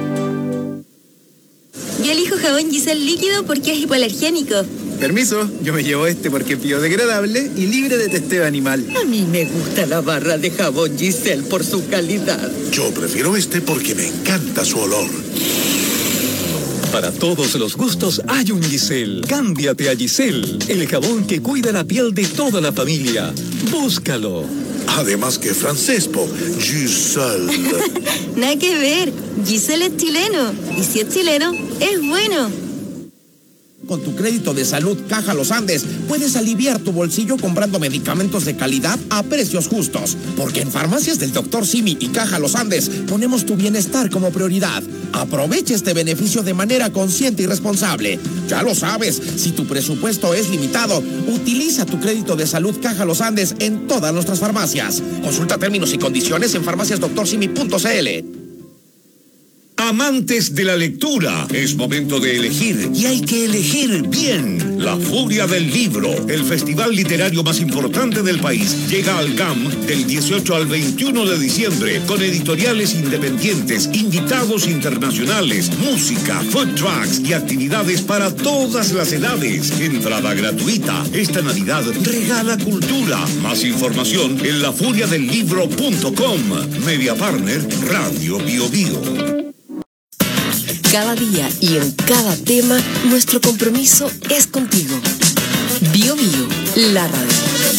Speaker 29: Yo elijo jabón Giselle líquido porque es hipoalergénico.
Speaker 2: Permiso, yo me llevo este porque es biodegradable y libre de testeo animal.
Speaker 12: A mí me gusta la barra de jabón Giselle por su calidad.
Speaker 13: Yo prefiero este porque me encanta su olor.
Speaker 15: Para todos los gustos hay un Giselle. Cámbiate a Giselle, el jabón que cuida la piel de toda la familia. Búscalo.
Speaker 13: Además que francés, po. Giselle.
Speaker 29: Nada que ver. Giselle es chileno. Y si es chileno, es bueno.
Speaker 16: Con tu crédito de salud Caja Los Andes, puedes aliviar tu bolsillo comprando medicamentos de calidad a precios justos. Porque en Farmacias del doctor Simi y Caja Los Andes ponemos tu bienestar como prioridad. Aprovecha este beneficio de manera consciente y responsable. Ya lo sabes, si tu presupuesto es limitado, utiliza tu crédito de salud Caja Los Andes en todas nuestras farmacias. Consulta términos y condiciones en farmacias doctor simi punto cl.
Speaker 17: Amantes de la lectura, es momento de elegir y hay que elegir bien. La Furia del Libro, el festival literario más importante del país, llega al G A M del dieciocho al veintiuno de diciembre con editoriales independientes, invitados internacionales, música, food trucks y actividades para todas las edades. Entrada gratuita. Esta Navidad regala cultura. Más información en la furia del libro punto com. Media Partner, Radio Bio Bio.
Speaker 6: Cada día y en cada tema, nuestro compromiso es contigo. Bio Bio, la radio.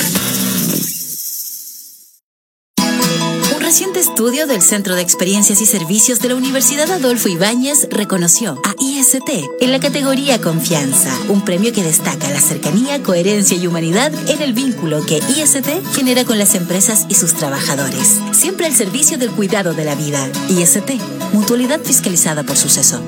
Speaker 6: Un reciente estudio del Centro de Experiencias y Servicios de la Universidad Adolfo Ibáñez reconoció a I S T en la categoría Confianza, un premio que destaca la cercanía, coherencia y humanidad en el vínculo que I S T genera con las empresas y sus trabajadores, siempre al servicio del cuidado de la vida. I S T, mutualidad fiscalizada por Suceso.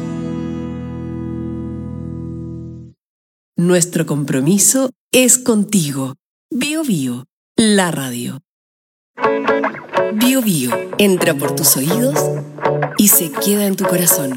Speaker 9: Nuestro compromiso es contigo. Bio Bio, la radio. Bio Bio entra por tus oídos y se queda en tu corazón.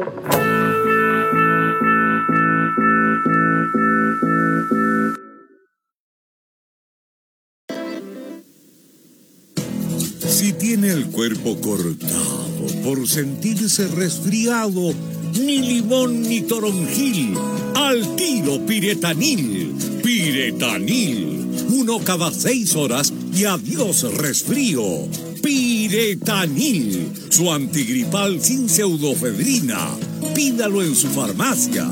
Speaker 17: Si tiene el cuerpo cortado por sentirse resfriado, ni limón ni toronjil, al tiro Piretanil. Piretanil, uno cada seis horas y adiós resfrío. Piretanil, su antigripal sin pseudofedrina. Pídalo en su farmacia.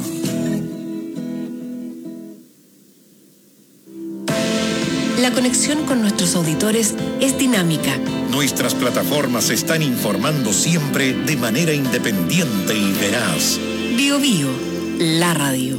Speaker 9: La conexión con nuestros auditores es dinámica.
Speaker 28: Nuestras plataformas están informando siempre de manera independiente y veraz.
Speaker 9: Bio Bio, la radio.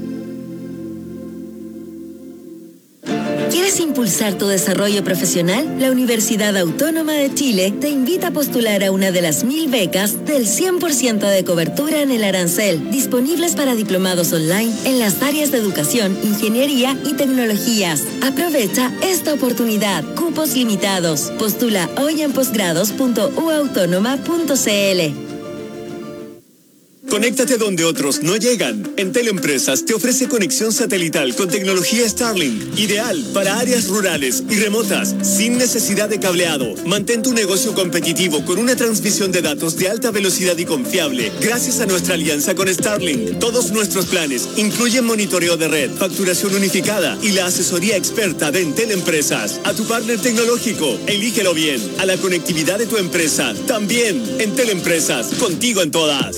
Speaker 29: ¿Quieres impulsar tu desarrollo profesional? La Universidad Autónoma de Chile te invita a postular a una de las mil becas del cien por ciento de cobertura en el arancel, disponibles para diplomados online en las áreas de educación, ingeniería y tecnologías. Aprovecha esta oportunidad. Cupos limitados. Postula hoy en posgrados punto u autónoma punto cl.
Speaker 3: Conéctate donde otros no llegan. Entel Empresas te ofrece conexión satelital con tecnología Starlink, ideal para áreas rurales y remotas, sin necesidad de cableado. Mantén tu negocio competitivo con una transmisión de datos de alta velocidad y confiable, gracias a nuestra alianza con Starlink. Todos nuestros planes incluyen monitoreo de red, facturación unificada y la asesoría experta de Entel Empresas. A tu partner tecnológico, elígelo bien. A la conectividad de tu empresa, también. Entel Empresas, contigo en todas.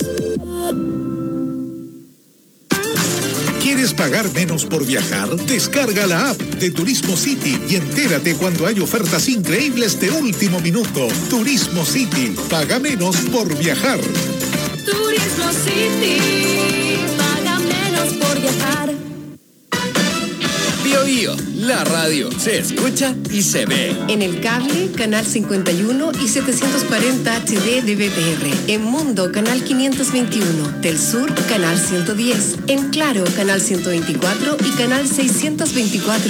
Speaker 25: ¿Quieres pagar menos por viajar? Descarga la app de Turismo City y entérate cuando hay ofertas increíbles de último minuto. Turismo City, paga menos por viajar.
Speaker 4: Turismo City, paga menos por viajar.
Speaker 1: Bio Bio, la radio se escucha y se ve.
Speaker 9: En el cable, canal cincuenta y uno y setecientos cuarenta H D de B T R. En Mundo, canal quinientos veintiuno. Telsur, canal ciento diez. En Claro, canal ciento veinticuatro y canal seiscientos veinticuatro.